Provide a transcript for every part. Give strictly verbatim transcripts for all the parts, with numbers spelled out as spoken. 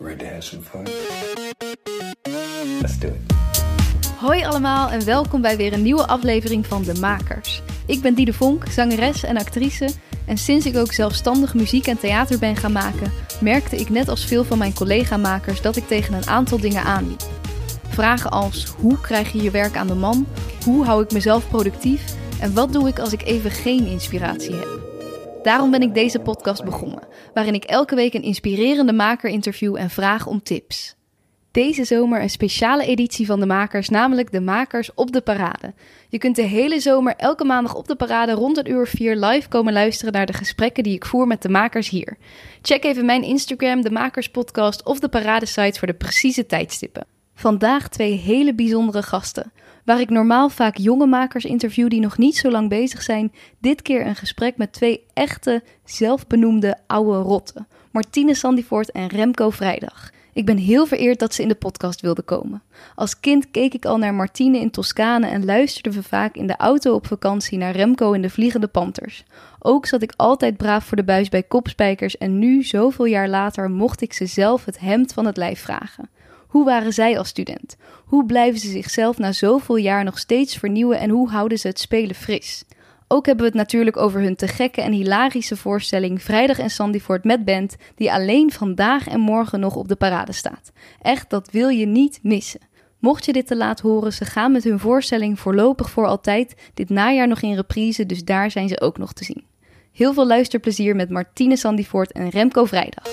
Ready to have some fun? Let's do it. Hoi allemaal en welkom bij weer een nieuwe aflevering van De Makers. Ik ben Diede Vonk, zangeres en actrice. En sinds ik ook zelfstandig muziek en theater ben gaan maken, merkte ik net als veel van mijn collega-makers dat ik tegen een aantal dingen aanliep. Vragen als: hoe krijg je je werk aan de man? Hoe hou ik mezelf productief? En wat doe ik als ik even geen inspiratie heb? Daarom ben ik deze podcast begonnen, waarin ik elke week een inspirerende maker interview en vraag om tips. Deze zomer een speciale editie van De Makers, namelijk De Makers op de Parade. Je kunt de hele zomer elke maandag op de Parade rond een uur vier live komen luisteren naar de gesprekken die ik voer met de makers hier. Check even mijn Instagram, De Makers Podcast of de Parade-site voor de precieze tijdstippen. Vandaag twee hele bijzondere gasten. Waar ik normaal vaak jonge makers interview die nog niet zo lang bezig zijn, dit keer een gesprek met twee echte, zelfbenoemde oude rotten. Martine Sandifort en Remco Vrijdag. Ik ben heel vereerd dat ze in de podcast wilden komen. Als kind keek ik al naar Martine in Toscane en luisterden we vaak in de auto op vakantie naar Remco in de Vliegende Panthers. Ook zat ik altijd braaf voor de buis bij Kopspijkers en nu, zoveel jaar later, mocht ik ze zelf het hemd van het lijf vragen. Hoe waren zij als student? Hoe blijven ze zichzelf na zoveel jaar nog steeds vernieuwen en hoe houden ze het spelen fris? Ook hebben we het natuurlijk over hun te gekke en hilarische voorstelling Vrijdag en Sandifort met band, die alleen vandaag en morgen nog op de parade staat. Echt, dat wil je niet missen. Mocht je dit te laat horen, ze gaan met hun voorstelling voorlopig voor altijd dit najaar nog in reprise, dus daar zijn ze ook nog te zien. Heel veel luisterplezier met Martine Sandifort en Remco Vrijdag.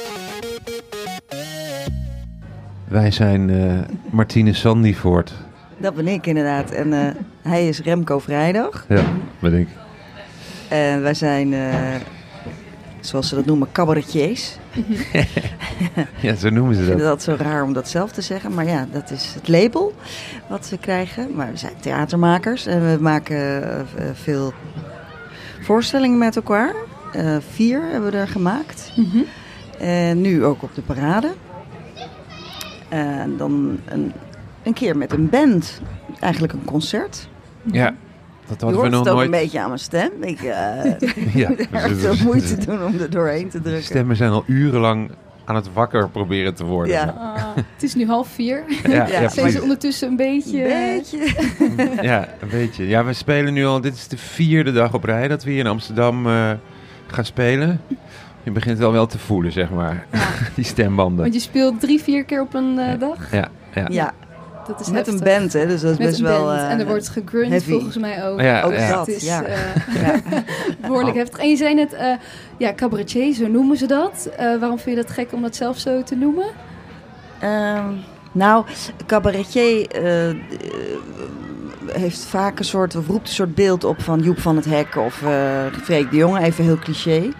Wij zijn uh, Martine Sandifort. Dat ben ik inderdaad. En uh, hij is Remco Vrijdag. Ja, ben ik. En wij zijn, uh, zoals ze dat noemen, cabaretiers. Ja, zo noemen ze Ik dat. vind het zo raar om dat zelf te zeggen. Maar ja, dat is het label wat we krijgen. Maar we zijn theatermakers. En we maken uh, veel voorstellingen met elkaar. Uh, vier hebben we er gemaakt. Mm-hmm. En nu ook op de parade. En dan een, een keer met een band. Eigenlijk een concert. Ja, dat hadden je we nog hoort het ook nooit. een beetje aan mijn stem. Ik uh, Ja, moet er echt veel moeite doen om er doorheen te drukken. Stemmen zijn al urenlang aan het wakker proberen te worden. Ja. Uh, het is nu half vier. Ja, ja, Ja, ja, Zijn ze ondertussen een beetje... Een beetje. ja, een beetje. Ja, we spelen nu al, dit is de vierde dag op rij dat we hier in Amsterdam uh, gaan spelen. Je begint het al wel te voelen, zeg maar, ja. Die stembanden. Want je speelt drie, vier keer op een uh, dag? Ja, ja. Ja. Dat is Met heftig. een band, hè, dus dat is Met best een wel... band. Uh, en er wordt gegruncht heavy. volgens mij ook. Ja, ook ja. dat, Het is ja. uh, ja. behoorlijk heftig. En je zei net, uh, ja, cabaretier, zo noemen ze dat. Uh, waarom vind je dat gek om dat zelf zo te noemen? Uh, nou, cabaretier uh, uh, heeft vaak een soort, of roept een soort beeld op van Joep van het Hek of uh, Freek de Jonge, even heel cliché.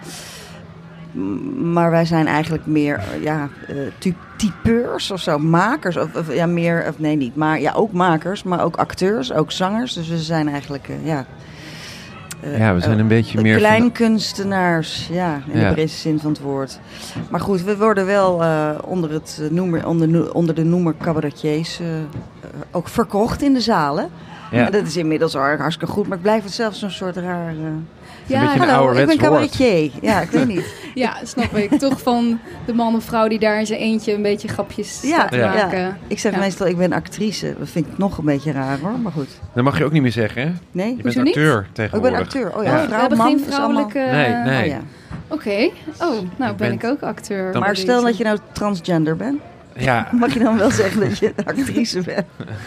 Maar wij zijn eigenlijk meer ja, uh, typeurs of zo, makers. Of, of ja, meer, of nee, niet, maar ja, ook makers, maar ook acteurs, ook zangers. Dus we zijn eigenlijk, uh, ja... Uh, ja, we zijn een uh, beetje meer... kleinkunstenaars, ja, in ja. de brede zin van het woord. Maar goed, we worden wel uh, onder, het noemer, onder, onder de noemer cabaretiers uh, uh, ook verkocht in de zalen. Ja. En dat is inmiddels al hartstikke goed, maar ik blijf het zelfs zo'n soort raar... Uh, Ja, hallo, ik ben cabaretier. Ja, ik weet niet. Ja, snap ik. Toch van de man of vrouw die daar in zijn eentje een beetje grapjes ja, staat te ja. maken. Ja. Ik zeg ja. meestal, ik ben actrice. Dat vind ik nog een beetje raar hoor, maar goed. Dat mag je ook niet meer zeggen, hè? Nee? Je bent acteur niet? tegenwoordig. Oh, ik ben acteur. Oh ja, ja. vrouw, we hebben man, geen vrouwelijke... Allemaal... Nee, nee. Oh, ja. Oké. Okay. Oh, nou ik ben ben... ik ook acteur. Maar stel dat je nou transgender bent. Ja. Mag je dan wel zeggen dat je een actrice bent?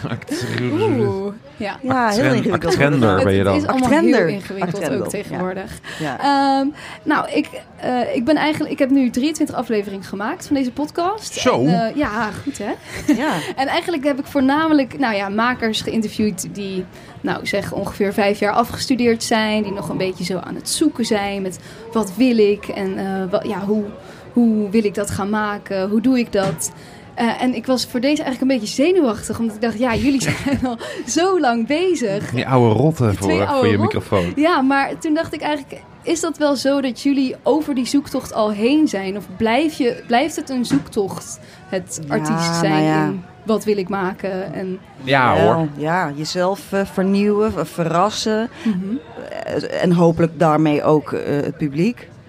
Oeh, ja. Ja, heel ingewikkeld. Actrender ben je dan. Het is allemaal Actrender. heel ingewikkeld Actrender. ook tegenwoordig. Ja. Ja. Um, nou, ik, uh, ik ben eigenlijk, ik heb nu drieëntwintig afleveringen gemaakt van deze podcast. Zo? En, uh, ja, goed hè? Ja. En eigenlijk heb ik voornamelijk, nou ja, makers geïnterviewd die, nou zeg ongeveer vijf jaar afgestudeerd zijn, die nog een beetje zo aan het zoeken zijn met wat wil ik en uh, wat, ja, hoe, hoe wil ik dat gaan maken, hoe doe ik dat? Uh, en ik was voor deze eigenlijk een beetje zenuwachtig. Omdat ik dacht, ja, jullie zijn al zo lang bezig. Die oude rotten voor, oude voor je rot. microfoon. Ja, maar toen dacht ik eigenlijk... Is dat wel zo dat jullie over die zoektocht al heen zijn? Of blijf je, blijft het een zoektocht, het Ja, artiest zijn nou ja. in wat wil ik maken? En... Ja Wel, hoor. Ja, jezelf uh, vernieuwen, uh, verrassen. Mm-hmm. Uh, en hopelijk daarmee ook uh, het publiek.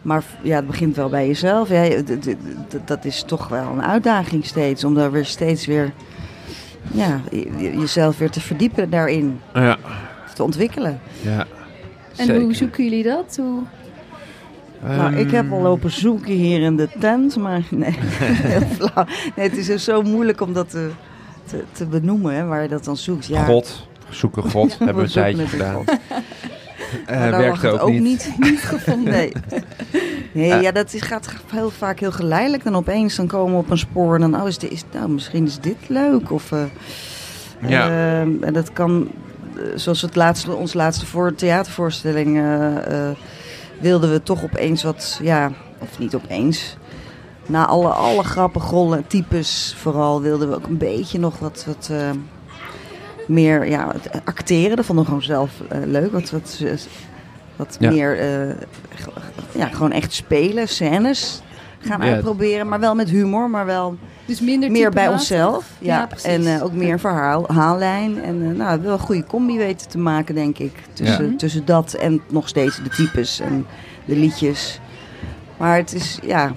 Maar ja, het begint wel bij jezelf. Ja, d- d- d- dat is toch wel een uitdaging steeds. Om daar weer steeds weer ja, je- jezelf weer te verdiepen daarin. Ja, Te ontwikkelen. ja. En Zeker. hoe zoeken jullie dat? Hoe... Nou, ik heb al Ehm, lopen zoeken hier in de tent. Maar nee, heel flauw. Nee, het is dus zo moeilijk om dat te, te, te benoemen, hè, waar je dat dan zoekt. Ja, God, zoeken God, hebben we een zoeken tijdje het in gedaan. God. Eh Maar daar werkte lag het ook, niet. niet gevonden. Nee, nee Eh. ja, dat is, gaat heel vaak heel geleidelijk. Dan opeens dan komen we op een spoor en dan, oh, is dit, is, nou, misschien is dit leuk. Of, eh, Ja. eh, en dat kan, eh, zoals het laatste, ons laatste voor theatervoorstelling, eh, eh, wilden we toch opeens wat, ja, of niet opeens. Na alle, alle grappen, rollen, types vooral, wilden we ook een beetje nog wat... wat eh, meer ja, het acteren, dat vonden we gewoon zelf uh, leuk. Wat, wat, wat Ja. meer, uh, g- ja, gewoon echt spelen, scènes gaan Ja. uitproberen. Maar wel met humor, maar wel Dus minder meer bij typematig? onszelf. Ja, Ja, precies. en uh, ook meer een verhaal, verhaallijn. En uh, nou, wel een goede combi weten te maken, denk ik. Tussen, Ja. tussen dat en nog steeds de types en de liedjes. Maar het is, ja...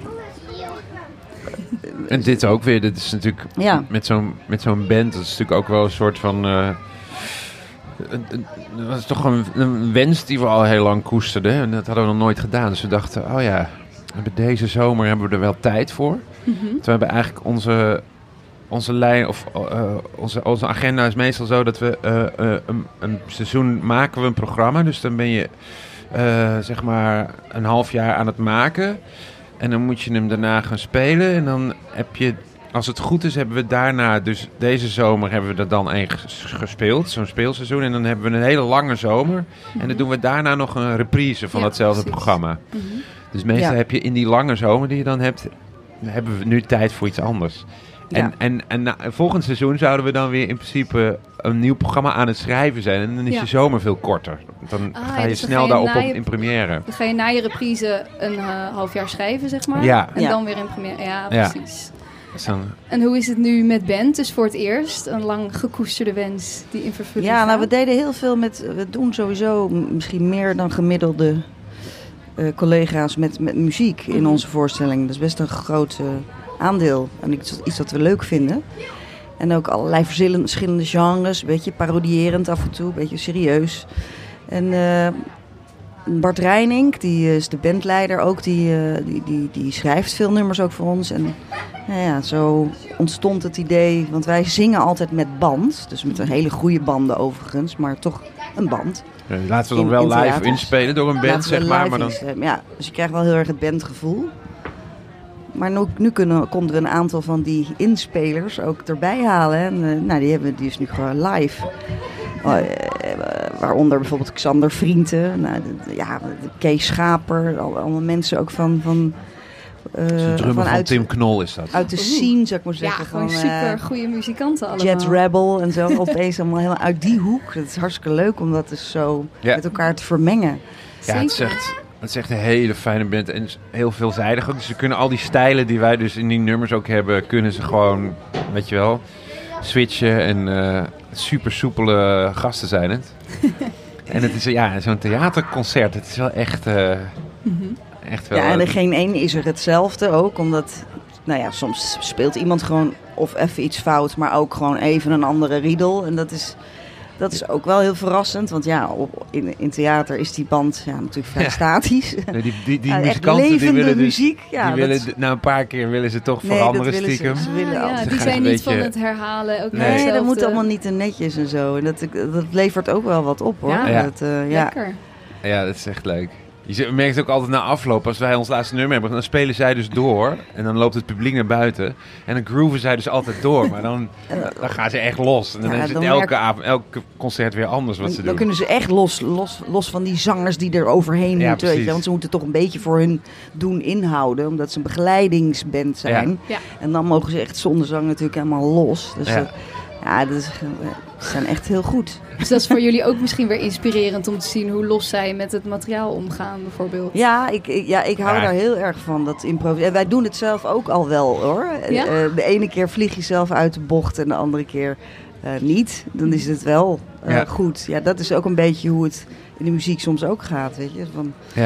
En dit ook weer, dit is natuurlijk Ja. met zo'n met zo'n band, dat is natuurlijk ook wel een soort van... eh, een- een- dat is toch een, een wens die we al heel lang koesterden. En dat hadden we nog nooit gedaan. Dus we dachten, oh ja, we hebben deze zomer hebben we er wel tijd voor. Mhm. Toen hebben we eigenlijk onze, onze lijn, of eh, onze, onze agenda is meestal zo dat we eh, eh, een, een seizoen maken we een programma. Dus dan ben je eh, zeg maar een half jaar aan het maken. En dan moet je hem daarna gaan spelen. En dan heb je, als het goed is, hebben we daarna, dus deze zomer hebben we er dan één ges- gespeeld. Zo'n speelseizoen. En dan hebben we een hele lange zomer. En dan doen we daarna nog een reprise van Ja, datzelfde precies. programma. Mhm. Dus meestal Ja. heb je in die lange zomer die je dan hebt, hebben we nu tijd voor iets anders. En, Ja. en, en na, volgend seizoen zouden we dan weer in principe een nieuw programma aan het schrijven zijn. En dan is Ja. je zomer veel korter. Dan Ah, ga ja, je dus dan snel ga je daarop na op je- in première. Dan ga je na je reprise een uh, half jaar schrijven, zeg maar. Ja. En Ja. dan weer in première. Ja, Ja. precies. Dus dan, En hoe is het nu met band? Dus voor het eerst een lang gekoesterde wens die in vervulling Ja, nou, gaat? we deden heel veel met... We doen sowieso m- misschien meer dan gemiddelde eh, collega's met, met muziek in Mhm. onze voorstelling. Dat is best een groot eh, aandeel. En iets, iets dat we leuk vinden. En ook allerlei verschillende, verschillende genres. Een beetje parodierend af en toe. Een beetje serieus. En eh, Bart Reining, die is de bandleider ook. Die, eh, die, die, die schrijft veel nummers ook voor ons. En nou ja, zo ontstond het idee. Want wij zingen altijd met band. Dus met een hele goede banden overigens. Maar toch een band. ja, laten we dan In- wel in live theaters. inspelen door een band, Laten we zeg maar. live Maar dan, instellen. Ja, dus je krijgt wel heel erg het bandgevoel. Maar nu, nu kunnen, konden we een aantal van die inspelers ook erbij halen. En, eh, nou, die hebben die is nu gewoon live. Oh, eh, waaronder bijvoorbeeld Xander Vrienden. Nou, de- de- ja, de Kees Schaper. Al, allemaal mensen ook van... van eh, de drummer van vanuit, Tim Knol is dat. uit de Oeh. scene, zou ik maar Ja, zeggen. gewoon van, super eh, goede muzikanten allemaal. Jet Rebel en zo. Opeens allemaal helemaal uit die hoek. Dat is hartstikke leuk om dat dus zo Ja. met elkaar te vermengen. Ja, het is, echt, het is echt een hele fijne band en is heel veelzijdig ook. Dus ze kunnen al die stijlen die wij dus in die nummers ook hebben, kunnen ze gewoon, weet je wel, switchen. En eh, super soepele gasten zijn het. En het is ja, zo'n theaterconcert. Het is wel echt, eh, Mhm. echt wel... Ja, en er geen één is er hetzelfde ook. Omdat, nou ja, soms speelt iemand gewoon of even iets fout, maar ook gewoon even een andere riedel. En dat is, dat is ook wel heel verrassend. Want ja, op, in, in theater is die band ja, natuurlijk vrij Ja. statisch. Nee, die die, die Ja, echt muzikanten die levende willen dus, muziek. Ja, die willen, dat- d- na een paar keer willen ze toch Nee, dat veranderen willen ze. stiekem. Ze willen Ah, altijd. ja, Ze die gaan zijn een niet van beetje- het herhalen. Ook Nee. Nee, dat hetzelfde. moet allemaal niet te netjes en zo. En dat, dat levert ook wel wat op hoor. Ja. Ja. Dat, eh, ja. Lekker. Ja, dat is echt leuk. Je ziet- merkt ook altijd na afloop, als wij ons laatste nummer hebben, dan spelen zij dus door. En dan loopt het publiek naar buiten. En dan grooven zij dus altijd door. Maar dan, dan gaan ze echt los. En dan Ja, is het dan elke, merk- avond, elke concert weer anders wat ze Dan doen. kunnen ze echt los, los, los van die zangers die er overheen Ja, moeten. Weet je, precies. wel. want ze moeten toch een beetje voor hun doen inhouden. Omdat ze een begeleidingsband zijn. Ja. En dan mogen ze echt zonder zang natuurlijk helemaal los. Dus Ja. dat, ja, dat is, eh, ze zijn echt heel goed. Dus dat is voor jullie ook misschien weer inspirerend om te zien hoe los zij met het materiaal omgaan, bijvoorbeeld. Ja, ik, ik, ja, ik hou Ja. daar heel erg van, dat improviseren. En wij doen het zelf ook al wel, hoor. Ja? Eh, de ene keer vlieg je zelf uit de bocht en de andere keer eh, niet. Dan is het wel eh, Ja. goed. Ja, dat is ook een beetje hoe het in de muziek soms ook gaat, weet je. Van, Ja.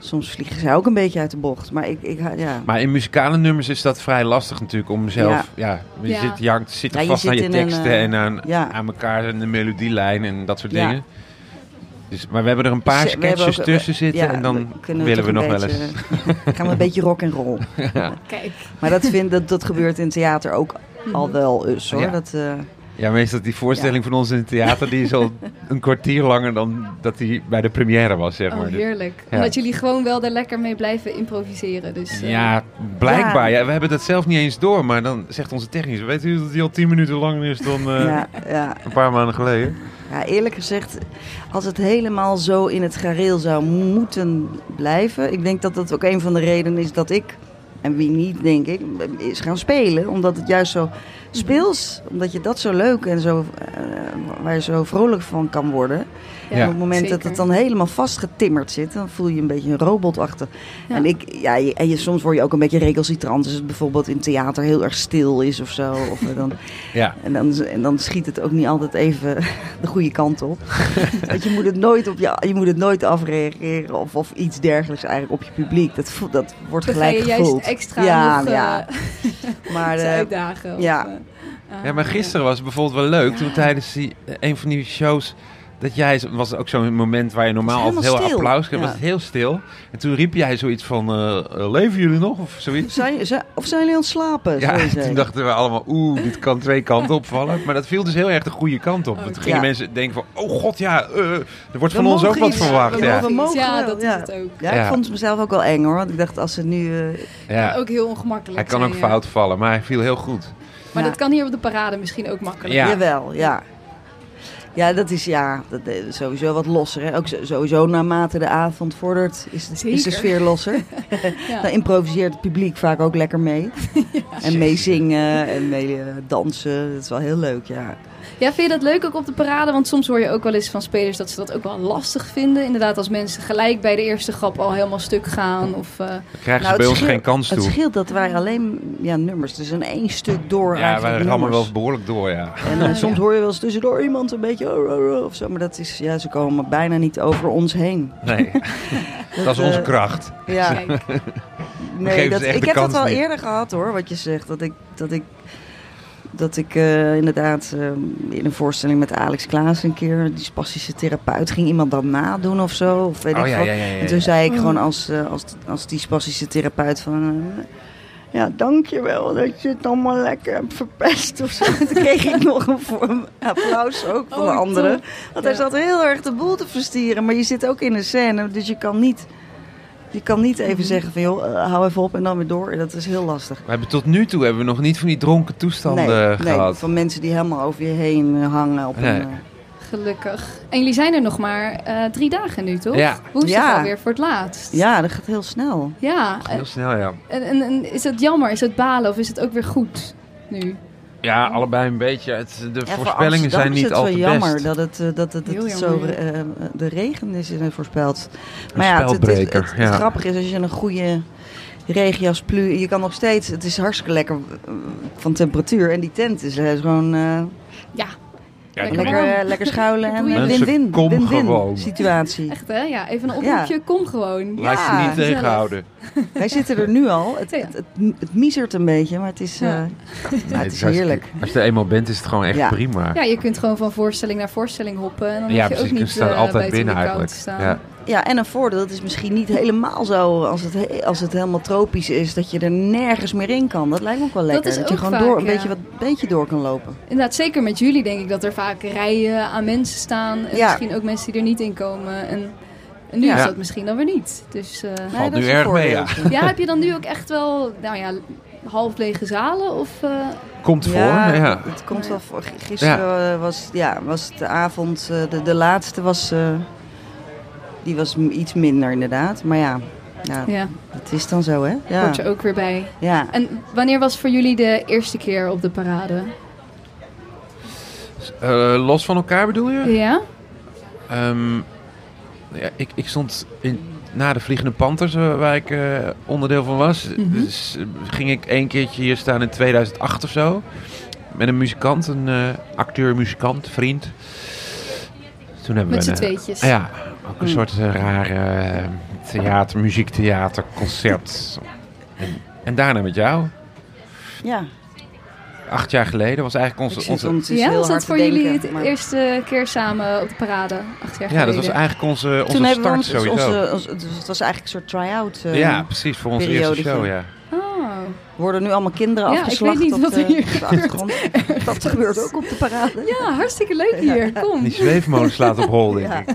soms vliegen zij ook een beetje uit de bocht. Maar ik, ik ja. Maar in muzikale nummers is dat vrij lastig natuurlijk om zelf... Ja, ja je Ja. zit, je hangt, zit Ja, je vast zit aan je in een, teksten uh, en aan, ja. aan elkaar en de melodielijn en dat soort Ja. dingen. Dus, maar we hebben er een paar Dus, uh, we hebben sketches ook- tussen zitten ja, en dan kunnen willen we toch nog een wel eens... beetje- gaan we een beetje rock en roll. Kijk. Maar dat, vind, dat, dat gebeurt in theater ook al wel eens hoor. Ja. Dat, uh, Ja, meestal die voorstelling van ons in het theater, die is al een kwartier langer dan dat die bij de première was, zeg maar. Oh, heerlijk. Ja. Omdat jullie gewoon wel daar lekker mee blijven improviseren. Dus, uh, Ja, blijkbaar. Ja. we hebben dat zelf niet eens door, maar dan zegt onze technicus, weet u dat die al tien minuten langer is dan uh, ja, ja. een paar maanden geleden? Ja, eerlijk gezegd, als het helemaal zo in het gareel zou moeten blijven... Ik denk dat dat ook een van de redenen is dat ik, en wie niet denk ik, is gaan spelen. Omdat het juist zo speels, omdat je dat zo leuk en zo, uh, waar je zo vrolijk van kan worden... Ja, en op het moment zeker. dat het dan helemaal vastgetimmerd zit, dan voel je een beetje een robot achter. Ja. En, ik, ja, je, en je, soms word je ook een beetje recalcitrant als het bijvoorbeeld in theater heel erg stil is of zo. Of, uh, dan, Ja. en, dan, en dan schiet het ook niet altijd even de goede kant op. Want je moet het nooit, op je, je moet het nooit afreageren of, of iets dergelijks eigenlijk op je publiek. Dat, voelt, dat wordt Dan ga gelijk je juist gevoeld. extra ja, nog, uh, ja. Maar, ze uh, uitdagen. Of, ja. uh, ah, Ja, maar gisteren was het bijvoorbeeld wel leuk, toen tijdens die, uh, een van die shows... Dat jij, was ook zo'n moment waar je normaal Het was altijd heel helemaal stil. applaus kreeg, Ja. was het heel stil. En toen riep jij zoiets van, uh, leven jullie nog? Of zoiets. Zijn, zijn, of zijn jullie aan het slapen? Ja, zou je toen zeggen. dachten we allemaal, oeh, dit kan twee kanten opvallen. Maar dat viel dus heel erg de goede kant op. Want toen Oké. gingen Ja. mensen denken van, oh god, ja, uh, er wordt We van ons ook mogen wat iets. verwacht. We Ja, mogen- mogen ja, wel, dat ja. is het ook. Ja, Ja. ik vond het mezelf ook wel eng hoor. Want ik dacht, als ze nu... uh, ja. Ook heel ongemakkelijk Hij kan ook zijn, ja. fout vallen, maar hij viel heel goed. Maar Ja. dat kan hier op de parade misschien ook makkelijk. Ja. Jawel, ja. Ja, dat is ja, dat is sowieso wat losser. Hè? Ook zo- sowieso naarmate de avond vordert is de, is de Zeker. sfeer losser. Ja. Dan improviseert het publiek vaak ook lekker mee. En meezingen en mee eh, dansen. Dat is wel heel leuk, ja. Ja, vind je dat leuk ook op de parade? Want soms hoor je ook wel eens van spelers dat ze dat ook wel lastig vinden. Inderdaad, als mensen gelijk bij de eerste grap al helemaal stuk gaan. Of, uh, Dan krijgen Nou, ze bij het ons scheelt- geen kans Het toe. scheelt dat wij alleen ja, nummers, dus in één stuk door Ja, eigenlijk wij rammen wel nummers. eens behoorlijk door, ja. En uh, Ah, soms ja. hoor je wel eens tussendoor iemand een beetje oh, oh, oh, of zo. Maar dat is, ja, ze komen bijna niet over ons heen. Nee, dat is onze eh, kracht. Ja, kijk. nee, geven dat, ze echt ik de heb dat kans wel niet. eerder gehad hoor, wat je zegt. Dat ik, dat ik, dat ik uh, inderdaad uh, in een voorstelling met Alex Klaas een keer, die spastische therapeut, ging iemand dan nadoen of zo. Of weet Oh ik ja, wat. ja, ja, ja, En toen ja. zei ik Oh. gewoon als, uh, als, als die spastische therapeut van... Uh, ja, dankjewel dat je het allemaal lekker hebt verpest of zo. Toen kreeg ik nog een, voor een applaus ook van Oh, de anderen. top. Want hij Ja. zat heel erg de boel te verstieren. Maar je zit ook in een scène, dus je kan niet... Je kan niet even Mhm. zeggen van joh, uh, hou even op en dan weer door. Dat is heel lastig. We hebben tot nu toe hebben we nog niet van die dronken toestanden nee, nee, gehad. van mensen die helemaal over je heen uh, hangen. Op Nee. een, uh, Gelukkig. En jullie zijn er nog maar uh, drie dagen nu, toch? Ja. Woensdag Ja. alweer voor het laatst. ja, dat gaat heel snel. Ja. Heel snel, ja. En, en, en is het jammer? Is het balen? Of is het ook weer goed nu? Ja, allebei een beetje. Het, de Ja, voor voorspellingen Amsterdam zijn is niet het wel altijd jammer best. dat het, uh, dat het, Heel het zo jammer, uh, de regen is uh, voorspeld. Een Maar ja, het, het, het, spelbreker, het, het ja. grappige is als je een goede regenjas plu, je kan nog steeds, het is hartstikke lekker uh, van temperatuur en die tent is uh, gewoon uh, Ja. Ja, Lekker die- lekker, uh, lekker schuilen en Mensen, win-win, kom win-win gewoon. situatie. Echt hè? Ja, even een oproepje. Kom gewoon. Laat je Ja, niet gezellig. tegenhouden. Wij zitten er nu al, het, Ja. het, het, het miezert een beetje, maar het is, uh, Ja. ja, Nee, het is hartstikke- heerlijk. Als je er eenmaal bent, is het gewoon echt Ja. prima. Ja, je kunt gewoon van voorstelling naar voorstelling hoppen. En dan Ja, hoef je precies. ook Je niet staat uh, altijd buiten binnen de kou eigenlijk. te staan. Ja. Ja, en een voordeel, het is misschien niet helemaal zo als het, he- als het helemaal tropisch is, dat je er nergens meer in kan. Dat lijkt me ook wel lekker. is Dat, je ook gewoon vaak, door, een ja. beetje, wat, beetje door kan lopen. Inderdaad, zeker met jullie denk ik dat er vaak rijen aan mensen staan. En Ja. misschien ook mensen die er niet in komen. En, en nu Ja. is dat misschien dan weer niet. Dus uh, Nee, dat nu is een erg mee, ja. voordeeltje. ja, heb je dan nu ook echt wel, nou ja, half lege zalen? Of, uh, Komt voor, Ja, ja. het komt Ja. wel voor. G- Gisteren eh, was, ja, was de avond, eh, de, de laatste was, eh, die was m- iets minder inderdaad. Maar ja, ja, ja, het is dan zo hè. Ja. hoort er ook weer bij. Ja. En wanneer was voor jullie de eerste keer op de parade? Eh, los van elkaar bedoel je? Ja? Ehm, ja, ik, ik stond in, na de Vliegende Panthers, eh, waar ik eh, onderdeel van was. Mhm. Dus eh, ging ik één keertje hier staan in tweeduizend acht of zo. Met een muzikant, een eh, acteur, muzikant, vriend. Toen hebben Met we z'n een, tweetjes. Ja, ook een mm. soort uh, rare uh, theater, muziektheater, concert. en, en daarna met jou. Ja. Acht jaar geleden was eigenlijk onze... onze ons ja, was dat voor jullie denken, het maar... eerste keer samen op de parade? Acht jaar ja, geleden. dat was eigenlijk onze, onze Toen start we ons, sowieso. Onze, onze, het was eigenlijk een soort try-out uh, Ja, precies, voor onze eerste show, ja. Oh. Worden nu allemaal kinderen ja, afgeslacht ik weet niet op wat er hier de, de achtergrond. Dat gebeurt ook op de parade. Ja, hartstikke leuk hier. Kom. Die zweefmolen slaat op hol, denk ja. ik.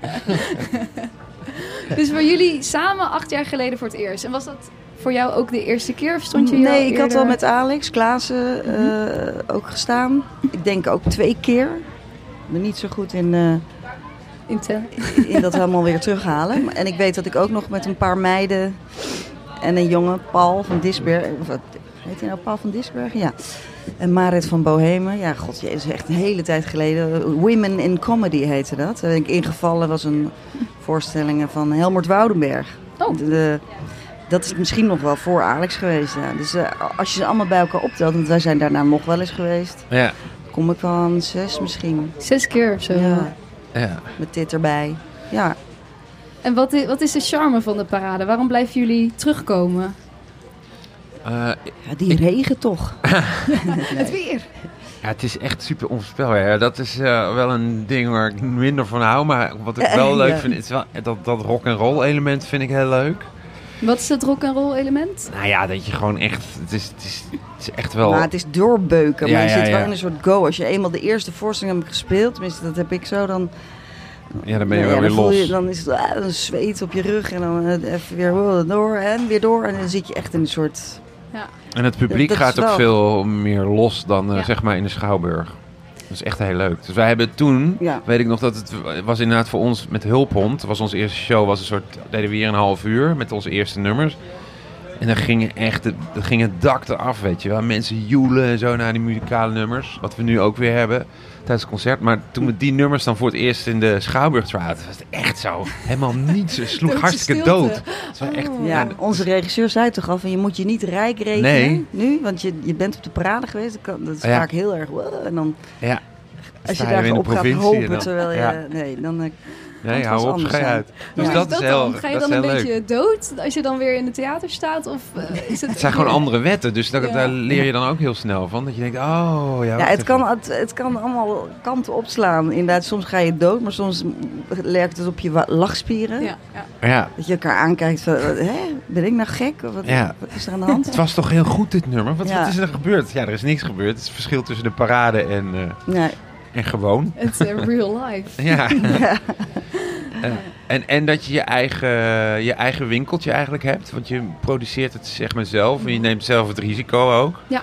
Dus voor jullie samen acht jaar geleden voor het eerst. En was dat voor jou ook de eerste keer? Of stond je hier Nee, al ik had al met Alex Klaassen uh, mm-hmm. ook gestaan. Ik denk ook twee keer. Ik ben niet zo goed in... Uh, in, ten. in dat helemaal weer terughalen. En ik weet dat ik ook nog met een paar meiden... en een jongen, Paul van Disbergen... Wat heet hij nou? Paul van Disbergen? Ja. En Marit van Bohemen. Ja, god, dat is echt een hele tijd geleden. Women in Comedy heette dat. Daar ben ik ingevallen. Was een voorstelling van Helmut Woudenberg. Oh. De, de, dat is misschien nog wel voor Alex geweest. Ja. Dus uh, als je ze allemaal bij elkaar optelt... want wij zijn daarna nog wel eens geweest... Ja. kom ik wel aan zes misschien. Zes keer of zo? Ja. ja. Met dit erbij. Ja. En wat is, wat is de charme van de parade? Waarom blijven jullie terugkomen? Uh, ja, die ik... regen toch. nee. Het weer. Ja, het is echt super onvoorspelbaar. Ja, dat is uh, wel een ding waar ik minder van hou. Maar wat ik wel leuk ja. vind, is wel dat, dat rock'n'roll element vind ik heel leuk. Wat is het rock'n'roll element? Nou ja, dat je gewoon echt... Het is, het is, het is echt wel... Maar het is doorbeuken. Ja, maar je ja, zit ja. wel in een soort go. Als je eenmaal de eerste voorstelling hebt gespeeld... tenminste, dat heb ik zo, dan... Ja, dan ben je nou, wel ja, weer dan los. Je, dan is het ah, een zweet op je rug. En dan uh, even weer uh, door en weer door. En dan zit je echt in een soort... Ja. En het publiek dat gaat ook wel... veel meer los dan uh, ja. zeg maar in de Schouwburg. Dat is echt heel leuk. Dus wij hebben toen, ja. weet ik nog dat het was inderdaad voor ons met Hulphond. Was onze eerste show, was een soort, deden we hier een half uur met onze eerste nummers. En dan ging echt, dan ging het dak eraf, weet je wel. Mensen joelen en zo naar die muzikale nummers. Wat we nu ook weer hebben tijdens het concert. Maar toen we die nummers dan voor het eerst in de Schouwburg traden, was het echt zo. Helemaal niets. Het sloeg hartstikke dood. Het was echt, oh. Ja, onze regisseur zei toch al van je moet je niet rijk rekenen nee. nu. Want je, je bent op de parade geweest. Dat, kan, dat is ja. vaak heel erg... Wow, en dan, ja. als je daarop gaat hopen dan, terwijl je... Ja. Nee, dan... Uh, Nee, hou op, schei uit. Dus ja. dat is, dat heel, dan? Ga je dat dan een leuk. beetje dood als je dan weer in het theater staat? Of, uh, is het het zijn gewoon andere wetten, dus dat, ja. daar leer je dan ook heel snel van. Dat je denkt, oh ja. Ja, het kan, het, het kan allemaal kanten opslaan. Inderdaad, soms ga je dood, maar soms werkt het op je lachspieren. Ja, ja. Ja. Dat je elkaar aankijkt van, hè, ben ik nou gek? Of wat, ja. wat is er aan de hand? Het was toch heel goed dit nummer? Wat, ja. wat is er gebeurd? Ja, er is niks gebeurd. Het is het verschil tussen de parade en, uh, nee. en gewoon. It's a real life. ja. ja. Uh, en, en dat je je eigen, je eigen winkeltje eigenlijk hebt. Want je produceert het zeg maar zelf. En je neemt zelf het risico ook. Ja.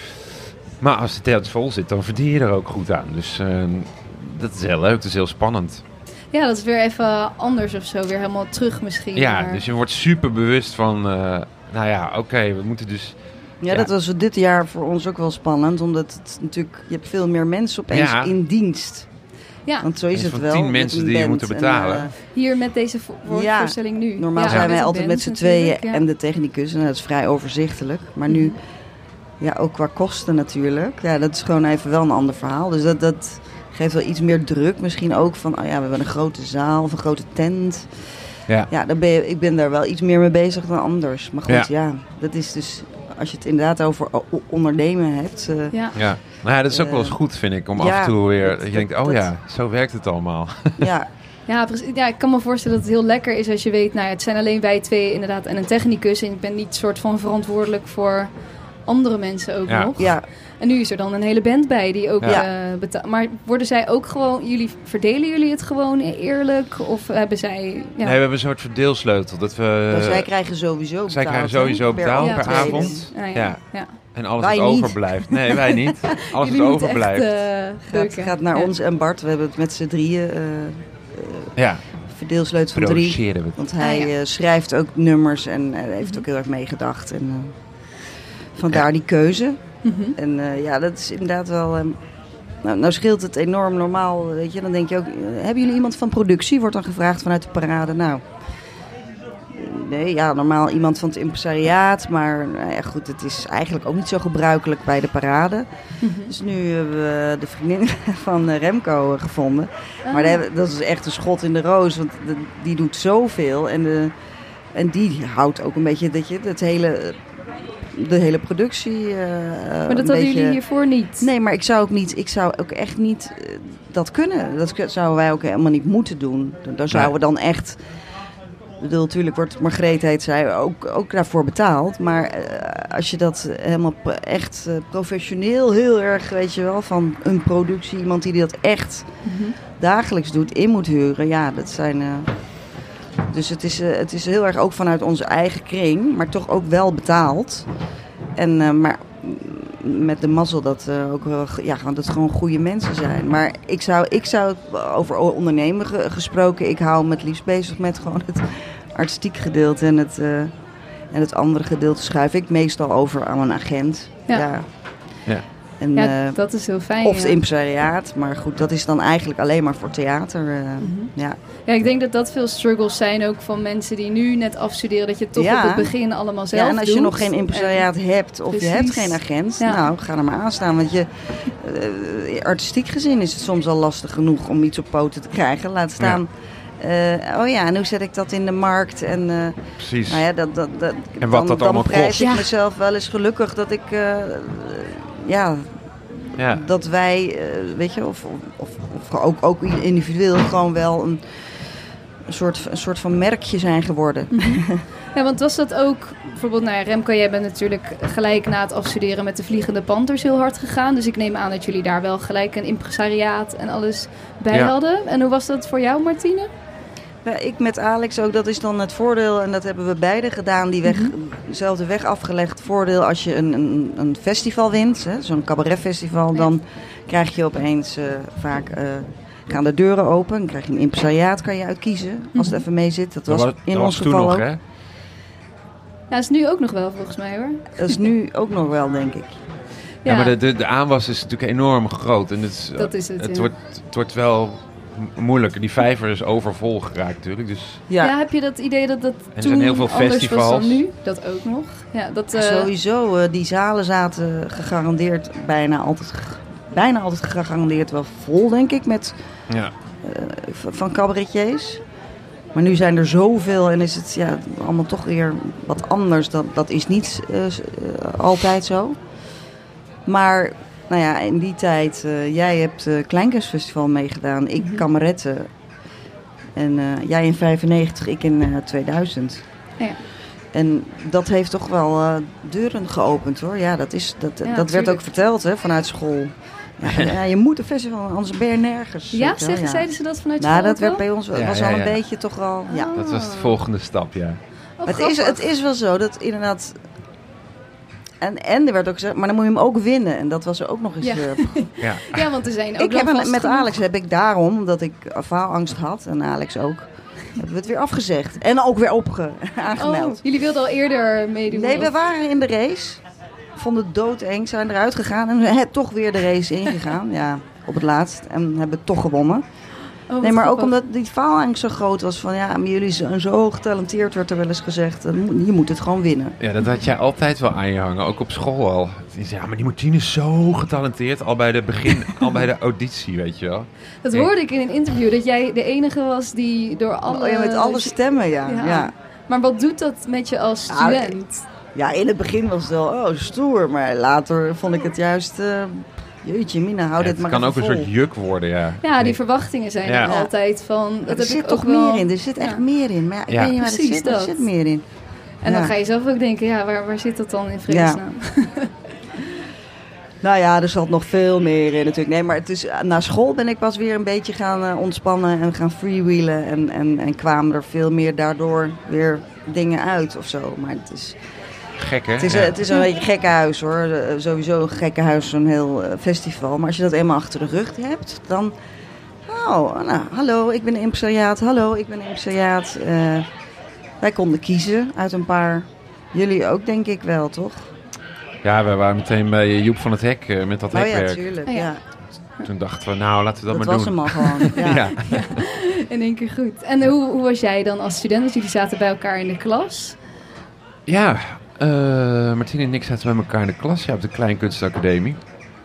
Maar als de theater vol zit, dan verdien je er ook goed aan. Dus uh, dat is heel leuk. Dat is heel spannend. Ja, dat is weer even anders of zo. Weer helemaal terug misschien. Ja, maar... dus je wordt super bewust van... Uh, nou ja, oké, okay, we moeten dus... Ja, ja, dat was dit jaar voor ons ook wel spannend. Omdat het natuurlijk... Je hebt veel meer mensen opeens ja. in dienst. Ja. Want zo is het van wel. tien mensen die je moeten betalen. En, uh, Hier met deze vo- ja, voorstelling nu. Normaal ja, zijn wij met altijd met z'n tweeën ja. en de technicus. En dat is vrij overzichtelijk. Maar nu, ja, ook qua kosten natuurlijk. Ja, dat is gewoon even wel een ander verhaal. Dus dat, dat geeft wel iets meer druk. Misschien ook van, oh ja, we hebben een grote zaal of een grote tent. Ja, ja dan ben je, ik ben daar wel iets meer mee bezig dan anders. Maar goed, ja, ja dat is dus... Als je het inderdaad over ondernemen hebt... Uh, ja. ja. Nou ja, dat is ook wel eens goed, vind ik. Om ja, af en toe weer... Dat, dat je denkt, oh dat, ja, zo werkt het allemaal. Ja. Ja, precies. Ja, ik kan me voorstellen dat het heel lekker is als je weet... Nou ja, het zijn alleen wij twee inderdaad en een technicus. En ik ben niet soort van verantwoordelijk voor andere mensen ook ja. nog. Ja. En nu is er dan een hele band bij die ook ja. uh, betaalt. Maar worden zij ook gewoon... Jullie, verdelen jullie het gewoon eerlijk? Of hebben zij... Ja. Nee, we hebben een soort verdeelsleutel. Dat we, dus zij krijgen sowieso betaald. Zij krijgen sowieso betaald per, ja, per avond. Ja, ja. Ja. Ja. En alles wij wat niet. overblijft. Nee, wij niet. Alles jullie wat overblijft. Echt, uh, gaat, gaat naar ja. ons en Bart. We hebben het met z'n drieën... Uh, uh, ja. Verdeelsleutel van drie. We want hij ah, ja. uh, schrijft ook nummers en uh, heeft mm-hmm. ook heel erg meegedacht. En uh, vandaar ja. die keuze. Mm-hmm. En uh, ja, dat is inderdaad wel... Um, nou, nou scheelt het enorm normaal, weet je. Dan denk je ook... Uh, hebben jullie iemand van productie? Wordt dan gevraagd vanuit de parade. Nou, nee, ja, normaal iemand van het impresariaat. Maar nou ja, goed, het is eigenlijk ook niet zo gebruikelijk bij de parade. Mm-hmm. Dus nu hebben we de vriendin van Remco gevonden. Ah. Maar daar- dat is echt een schot in de roos, want de- die doet zoveel. En, de, en die houdt ook een beetje dat je, het hele, de hele productie uh, Maar dat een hadden beetje... jullie hiervoor niet? Nee, maar ik zou ook niet, ik zou ook echt niet uh, dat kunnen. Dat k- zouden wij ook helemaal niet moeten doen. Daar zouden we dan echt... Ik bedoel, natuurlijk wordt Margreet, heet zij, ook, ook daarvoor betaald. Maar uh, als je dat helemaal pro- echt uh, professioneel, heel erg, weet je wel, van een productie, iemand die dat echt Mhm. dagelijks doet, in moet huren. Ja, dat zijn... Uh, dus het is, uh, het is heel erg ook vanuit onze eigen kring, maar toch ook wel betaald. En, uh, maar met de mazzel dat, uh, ook, wel ge- ja, want dat het gewoon goede mensen zijn. Maar ik zou, ik zou over ondernemen ge- gesproken, ik hou me het liefst bezig met gewoon het artistiek gedeelte. En het, uh, en het andere gedeelte schuif ik meestal over aan een agent. Ja. Ja. Ja. En, Ja, uh, dat is heel fijn. of het ja. impresariaat. Maar goed, dat is dan eigenlijk alleen maar voor theater. Uh, Mhm. ja. Ja, ik denk dat dat veel struggles zijn ook van mensen die nu net afstuderen. Dat je het toch Ja. op het begin allemaal zelf Ja, en als je doet. nog geen impresariaat En- hebt of je hebt Precies. geen agent, Ja. nou, ga er maar aan staan. Want je, uh, artistiek gezien is het soms al lastig genoeg om iets op poten te krijgen. Laat staan, uh, oh ja, en hoe zet ik dat in de markt? En, uh, Precies. nou ja, dat, dat, dat, En wat dan, dat dan allemaal prijs kost. ik Ja. mezelf wel eens gelukkig dat ik, uh, ja, Ja. dat wij, uh, weet je, of, of, of ook, ook individueel gewoon wel een, een, soort, een soort van merkje zijn geworden. Ja, want was dat ook... Bijvoorbeeld, nou ja, Remco, jij bent natuurlijk gelijk na het afstuderen met de Vliegende Panthers heel hard gegaan. Dus ik neem aan dat jullie daar wel gelijk een impresariaat en alles bij Ja. hadden. En hoe was dat voor jou, Martine? Ja, ik met Alex ook, dat is dan het voordeel, en dat hebben we beide gedaan, die weg, Mhm. dezelfde weg afgelegd. Voordeel als je een, een, een festival wint, hè, zo'n cabaretfestival, Ja. dan krijg je opeens uh, vaak, uh, gaan de deuren open, dan krijg je een impresariaat, kan je uitkiezen, als het Mhm. even mee zit. Dat Dat was, was, in dat ons was toen geval nog, ook. hè? Ja, is nu ook nog wel volgens mij hoor. Dat is nu ook nog wel, denk ik. Ja, Ja. maar de, de, de aanwas is natuurlijk enorm groot. En het, is, Dat is het, Het, ja. wordt, het wordt wel m- moeilijk. Die vijver is overvol geraakt natuurlijk. Dus Ja, Ja, heb je dat idee dat dat er toen zijn heel veel anders was festivals. dan nu? Dat ook nog. Ja, dat, eh, sowieso, uh, die zalen zaten gegarandeerd bijna altijd, ge- bijna altijd gegarandeerd wel vol, denk ik, met ja. v- van cabaretiers. Maar nu zijn er zoveel en is het ja, allemaal toch weer wat anders. Dat, dat is niet uh, uh, altijd zo. Maar nou ja, in die tijd, uh, jij hebt het uh, Kleinkunstfestival meegedaan, ik Mhm. kameretten. En uh, jij in vijfennegentig, ik in uh, tweeduizend. ja. En dat heeft toch wel uh, deuren geopend hoor. Ja, dat, is, dat, Ja, dat werd tuurlijk. ook verteld hè, vanuit school. Ja, ja, je moet een festival, anders ben je nergens. Ja, weet je wel, zeg, zeiden ze dat vanuit Nou, school dat ook werd wel? bij ons wel, Ja, was ja, al een ja. beetje toch al. Ja. Dat was de volgende stap, ja. Oh, het, is, grappig. het is wel zo dat inderdaad. En, en er werd ook gezegd, maar dan moet je hem ook winnen. En dat was er ook nog eens. Ja. eh, ja. Ja, want er zijn ook ik dan heb een, vast met genoeg- Alex heb ik daarom, omdat ik faalangst had, en Alex ook, hebben we het weer afgezegd. En ook weer opge aangemeld. Oh, jullie wilden al eerder meedoen? Nee, we of- waren in de race. Vonden het doodeng, zijn eruit gegaan en we hebben toch weer de race ingegaan. Ja, op het laatst. En hebben het toch gewonnen. Oh, wat Nee, maar ook grappig. omdat die faalangst zo groot was van ja, maar jullie zijn zo getalenteerd, werd er wel eens gezegd. Dan moet- Je moet het gewoon winnen. Ja, dat had jij altijd wel aan je hangen, ook op school al. Die zei, ja, maar die Martine is zo getalenteerd, al bij de begin, al bij de auditie, weet je wel. Dat hoorde ik in een interview, dat jij de enige was die door alle... Oh ja, met alle stemmen, ja. Ja. Ja. Ja. Maar wat doet dat met je als Nou, student? in het begin was het wel oh, stoer, maar later vond ik het juist, uh, jeetje mina, hou Ja, dit het maar kan even ook een vol. soort juk worden, ja. Ja, die Nee. verwachtingen zijn Ja. er Ja. altijd van... Dat er heb zit ik toch ook wel... meer in, er zit echt Ja. meer in. Maar ja, ik Ja. weet niet waar het Precies zit, er dat. zit meer in. En dan Ja. ga je zelf ook denken, ja, waar, waar zit dat dan in vredesnaam? Nou ja, er zat nog veel meer in natuurlijk. Nee, maar het is, na school ben ik pas weer een beetje gaan uh, ontspannen en gaan freewheelen. En, en, en kwamen er veel meer daardoor weer dingen uit of zo. Maar het is, Gek, hè? het is, Ja. het is een beetje een gekkenhuis hoor. Uh, sowieso een gekkenhuis, zo'n heel uh, festival. Maar als je dat eenmaal achter de rug hebt, dan... Oh, nou, hallo, ik ben een impresariaat. Hallo, ik ben een impresariaat. Uh, wij konden kiezen uit een paar... Jullie ook, denk ik wel, toch? Ja, we waren meteen bij Joep van het Hek eh, met dat Oh ja, hekwerk. tuurlijk. Oh ja. Ja. toen dachten we, nou, laten we dat, Dat maar was doen. hem al gewoon. Ja. Ja. In één keer goed. En hoe, hoe was jij dan als student? Want jullie zaten bij elkaar in de klas. Ja, uh, Martien en ik zaten bij elkaar in de klas, ja, op de Kleinkunstacademie.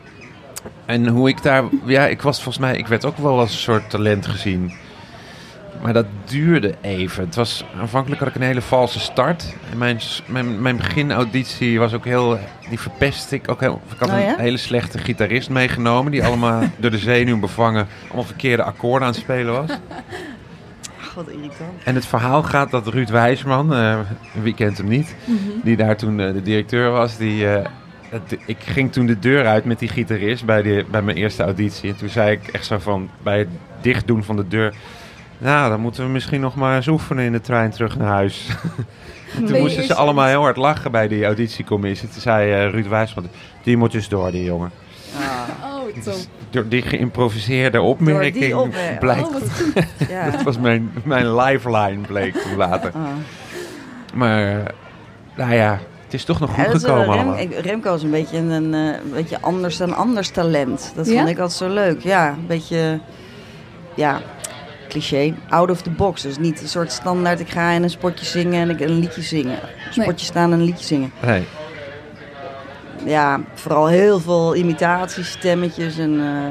En hoe ik daar, ja, ik was volgens mij, ik werd ook wel als een soort talent gezien. Maar dat duurde even. Het was, aanvankelijk had ik een hele valse start. En mijn, mijn, mijn beginauditie was ook heel, die verpest ik ook heel. Ik had Oh, ja? een hele slechte gitarist meegenomen, die allemaal door de zenuw bevangen, allemaal verkeerde akkoorden aan het spelen was. Wat irritant. En het verhaal gaat dat Ruud Wijsman, uh, wie kent hem niet, Mm-hmm. die daar toen uh, de directeur was, die, uh, het, ik ging toen de deur uit met die gitarist bij, die, bij mijn eerste auditie. En toen zei ik echt zo van, bij het dichtdoen van de deur, nou, dan moeten we misschien nog maar eens oefenen in de trein terug naar huis. En toen Nee, moesten ze eerst allemaal eens. heel hard lachen bij die auditiecommissie. Toen zei uh, Ruud Wijsman, die moet dus door, die jongen. Ah, Oh, top. Door die geïmproviseerde opmerking Door die opmerking. blijkt. Oh, wat goed. ja. Dat was mijn, mijn lifeline, bleek toen later. Ah. Maar, uh, nou ja, het is toch nog goed Ja, dat is wel gekomen Rem, allemaal. ik- Remco is een beetje een, een, eh, een beetje anders dan anders talent. Dat Ja? vond ik altijd zo leuk. Ja, een beetje, ja, cliché. Out of the box. Dus niet een soort standaard, ik ga in een spotje zingen en ik een liedje zingen. Een spotje Nee. staan en een liedje zingen. Nee. Ja, vooral heel veel imitatiestemmetjes en eh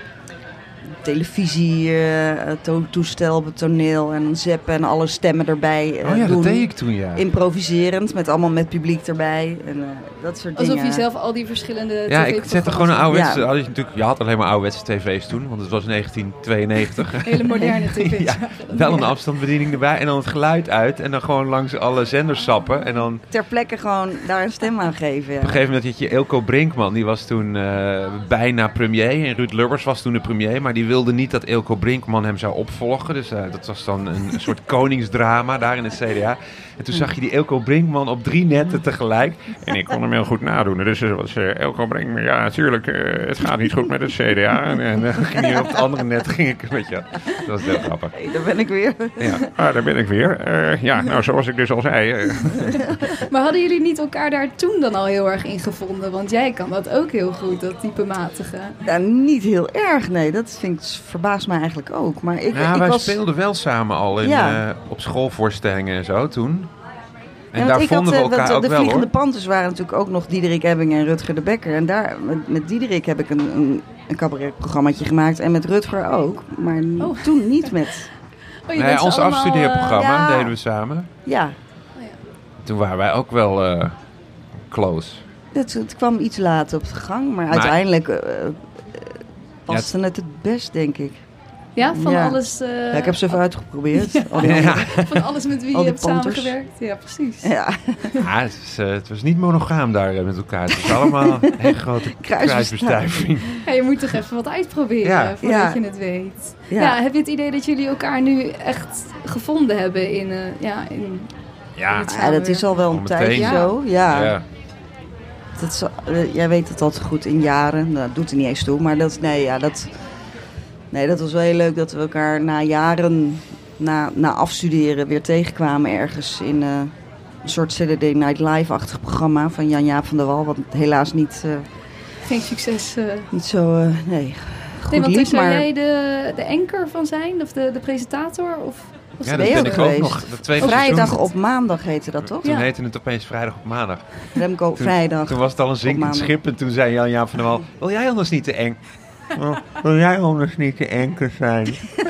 televisie, eh, to- toestel op het toneel en zeppen en alle stemmen erbij eh, Oh ja, doen. dat deed ik toen, ja. Improviserend, met allemaal met publiek erbij en eh, dat soort Alsof dingen. je zelf al die verschillende Ja, ik zette gewoon een ouderwetse... Ja. Had je, natuurlijk, je had alleen maar ouderwetse tv's toen, want het was negentien tweeënnegentig. Hele moderne tv's. Ja, wel een afstandsbediening erbij en dan het geluid uit en dan gewoon langs alle zenders sappen. En dan Ter plekke gewoon daar een stem aan geven. Ja. op een gegeven moment had je Eelco Brinkman, die was toen uh, bijna premier en Ruud Lubbers was toen de premier, maar die wilde niet dat Eelco Brinkman hem zou opvolgen. Dus uh, dat was dan een, een soort koningsdrama daar in het C D A. En toen zag je die Eelco Brinkman op drie netten tegelijk. En ik kon hem heel goed nadoen. Dus het was uh, Eelco Brinkman, ja natuurlijk, uh, het gaat niet goed met het C D A. En, en uh, ging je op het andere net, ging ik met je. Dat was heel grappig. Hey, daar ben ik weer. Ja, ah, daar ben ik weer. Uh, ja, nou zoals ik dus al zei. Uh. Maar hadden jullie niet elkaar daar toen dan al heel erg in gevonden? Want jij kan dat ook heel goed, dat type matige. Ja, niet heel erg, nee. Dat vind ik, verbaast mij eigenlijk ook. Maar ik, Ja, ik wij was... speelden wel samen al in, Ja. uh, op schoolvoorstellingen en zo toen. En Ja, want daar ik vonden had, we eh, elkaar want, ook de wel, Vliegende hoor. Panthers waren natuurlijk ook nog Diederik Ebbing en Rutger de Bekker. En daar, met, met Diederik heb ik een, een, een cabaretprogrammaatje gemaakt. En met Rutger ook. Maar n- Oh. toen niet met... Oh, je Nee, bent ze ons allemaal, afstudeerprogramma ja. deden we samen. Ja, eh, Toen waren wij ook wel uh, close. het, het kwam iets later op de gang. Maar uiteindelijk uh, uh, paste het het best, denk ik. Ja, van Ja. alles... eh, Ja, ik heb ze even uitgeprobeerd. Ja. Al die Ja. andere- Van alles met wie Al je die hebt Panthers. samengewerkt. Ja, precies. Ja, Ja, het, is, uh, het was niet monogaam daar uh, met elkaar. Het was allemaal een hele grote kruisbestuiving. Ja, je moet toch even wat uitproberen Ja. voordat Ja. je het weet. Ja. Ja. heb je het idee dat jullie elkaar nu echt gevonden hebben in... eh, ja, in Ja, het ja, dat is al wel een Al meteen. tijdje Ja. zo. Ja. ja. Dat is, uh, jij weet het altijd goed in jaren. Nou, dat doet er niet eens toe. Maar dat, nee, ja, dat, nee, dat was wel heel leuk dat we elkaar na jaren, na, na afstuderen, weer tegenkwamen ergens in uh, een soort Saturday Night Live-achtig programma van Jan-Jaap van der Wal. Wat helaas niet, uh, geen succes. eh. niet zo, uh, nee, goed Nee, want liep. zou Maar jij de, de anchor van zijn? Of de, de presentator? Of, was Ja, dat dat ben ben je ik ook ook geweest? nog. De tweede vrijdag seizoen. op maandag heette dat toch? Toen Ja. heette het opeens vrijdag op maandag. Remco, Toen, vrijdag. toen was het al een zinkend maandag. schip en toen zei Jan-Jaap van der Wal, wil jij anders niet te eng? Oh, wil jij anders niet te enker zijn?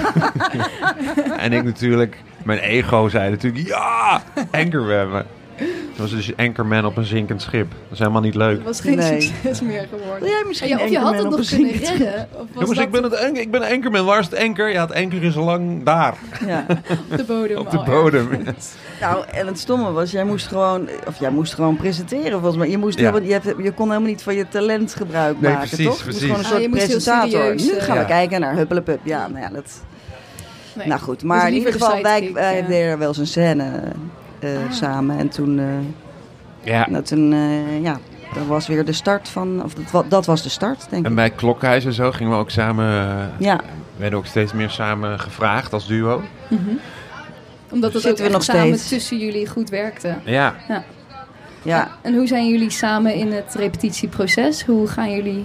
En ik natuurlijk, mijn ego zei natuurlijk, ja, anchorman. Toen was dus anchorman op een zinkend schip. Dat is helemaal niet leuk. Dat was geen Nee. succes meer geworden. Wil jij misschien Ja, of je had het anchorman op nog een kunnen zinkend redden. Of was Jongens, dat ik ben, het anker, ik ben anchorman. Waar is het anker? Ja, het anker is al lang daar. Ja. op de bodem. Op de al bodem. ergens. Nou, en het stomme was, jij moest gewoon, of jij moest gewoon presenteren volgens mij. Je, moest Ja. helemaal, je, hebt, je kon helemaal niet van je talent gebruik Nee, maken, precies, toch? Je moest precies. gewoon een Ah, soort je moest heel presentator. serieus, Nu eh, gaan Ja. we kijken naar Huppelepup. Ja, nou ja, dat... Nee. Nou goed, Dus maar in liever ieder geval, de wij, sidekick, wij ja. deden wel eens een scène eh, Ah. samen. En toen, eh, Ja. nou, toen eh, ja, dat was weer de start van, of dat, wa- dat was de start, denk En ik. bij Klokhuis en zo gingen we ook samen, uh, Ja, werden ook steeds meer samen gevraagd als duo. Mhm. Omdat het Zitten ook we echt nog samen steeds. tussen jullie goed werkte. Ja, ja. En hoe zijn jullie samen in het repetitieproces? Hoe gaan jullie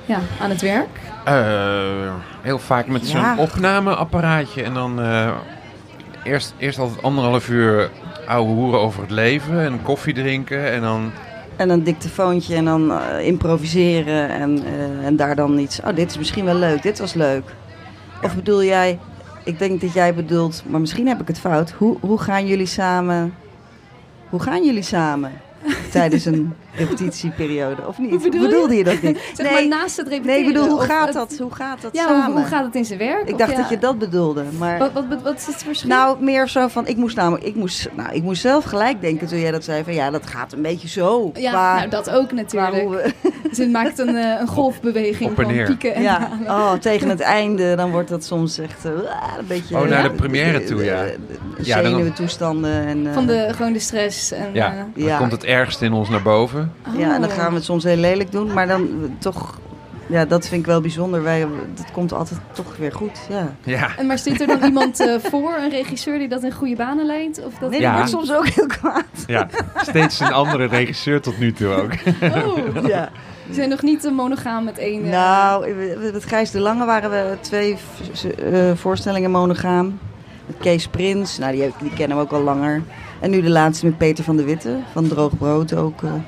ja, aan het werk? Uh, heel vaak met zo'n Ja. opnameapparaatje. En dan uh, eerst, eerst altijd anderhalf uur ouwe hoeren over het leven. En koffie drinken. En dan... En een dictafoontje en dan uh, improviseren. En, uh, en daar dan iets... Oh, dit is misschien wel leuk. Dit was leuk. Of bedoel jij... Ik denk dat jij bedoelt... Maar misschien heb ik het fout. Hoe, hoe gaan jullie samen... Hoe gaan jullie samen? Tijdens een repetitieperiode, of niet? Hoe bedoel Bedoelde je? je dat niet? Zeg maar naast het repeteren. Nee, ik bedoel, hoe of gaat het- dat? Hoe gaat dat Ja, samen? hoe, hoe gaat het in zijn werk? Ik Of dacht ja, dat je dat bedoelde, maar... Wat, wat, wat is het verschil? Nou, meer zo van, ik moest namelijk, ik moest, nou, ik moest zelf gelijk denken toen jij dat zei van, ja, dat gaat een beetje zo. ja, qua, nou, dat ook qua natuurlijk. hoe we- Dus het maakt een, eh, een golfbeweging Op en van neer. pieken en ja, dalen. oh, tegen het einde, dan wordt dat soms echt uh, een beetje... Oh, naar de première toe, ja. Ja, dan- Zenuwentoestanden en... uh, Van de, gewoon de stress. En, Ja, eh, dan Ja. komt het ergste in ons naar boven. Ja, en dan oh. gaan we het soms heel lelijk doen, maar dan uh, toch... Ja, dat vind ik wel bijzonder. Wij, dat komt altijd toch weer goed, ja. Ja, En maar zit er dan iemand uh, voor, een regisseur die dat in goede banen leidt? Of dat Nee, Ja. die wordt soms ook heel kwaad. ja. Steeds een andere regisseur tot nu toe ook. Oh, Ja. we zijn nog niet uh, monogaam met één. uh, Nou, met Gijs de Lange waren we twee uh, voorstellingen monogaam. Met Kees Prins, nou die, die kennen we ook al langer. En nu de laatste met Peter van de Witte, van Droog Brood ook. Uh.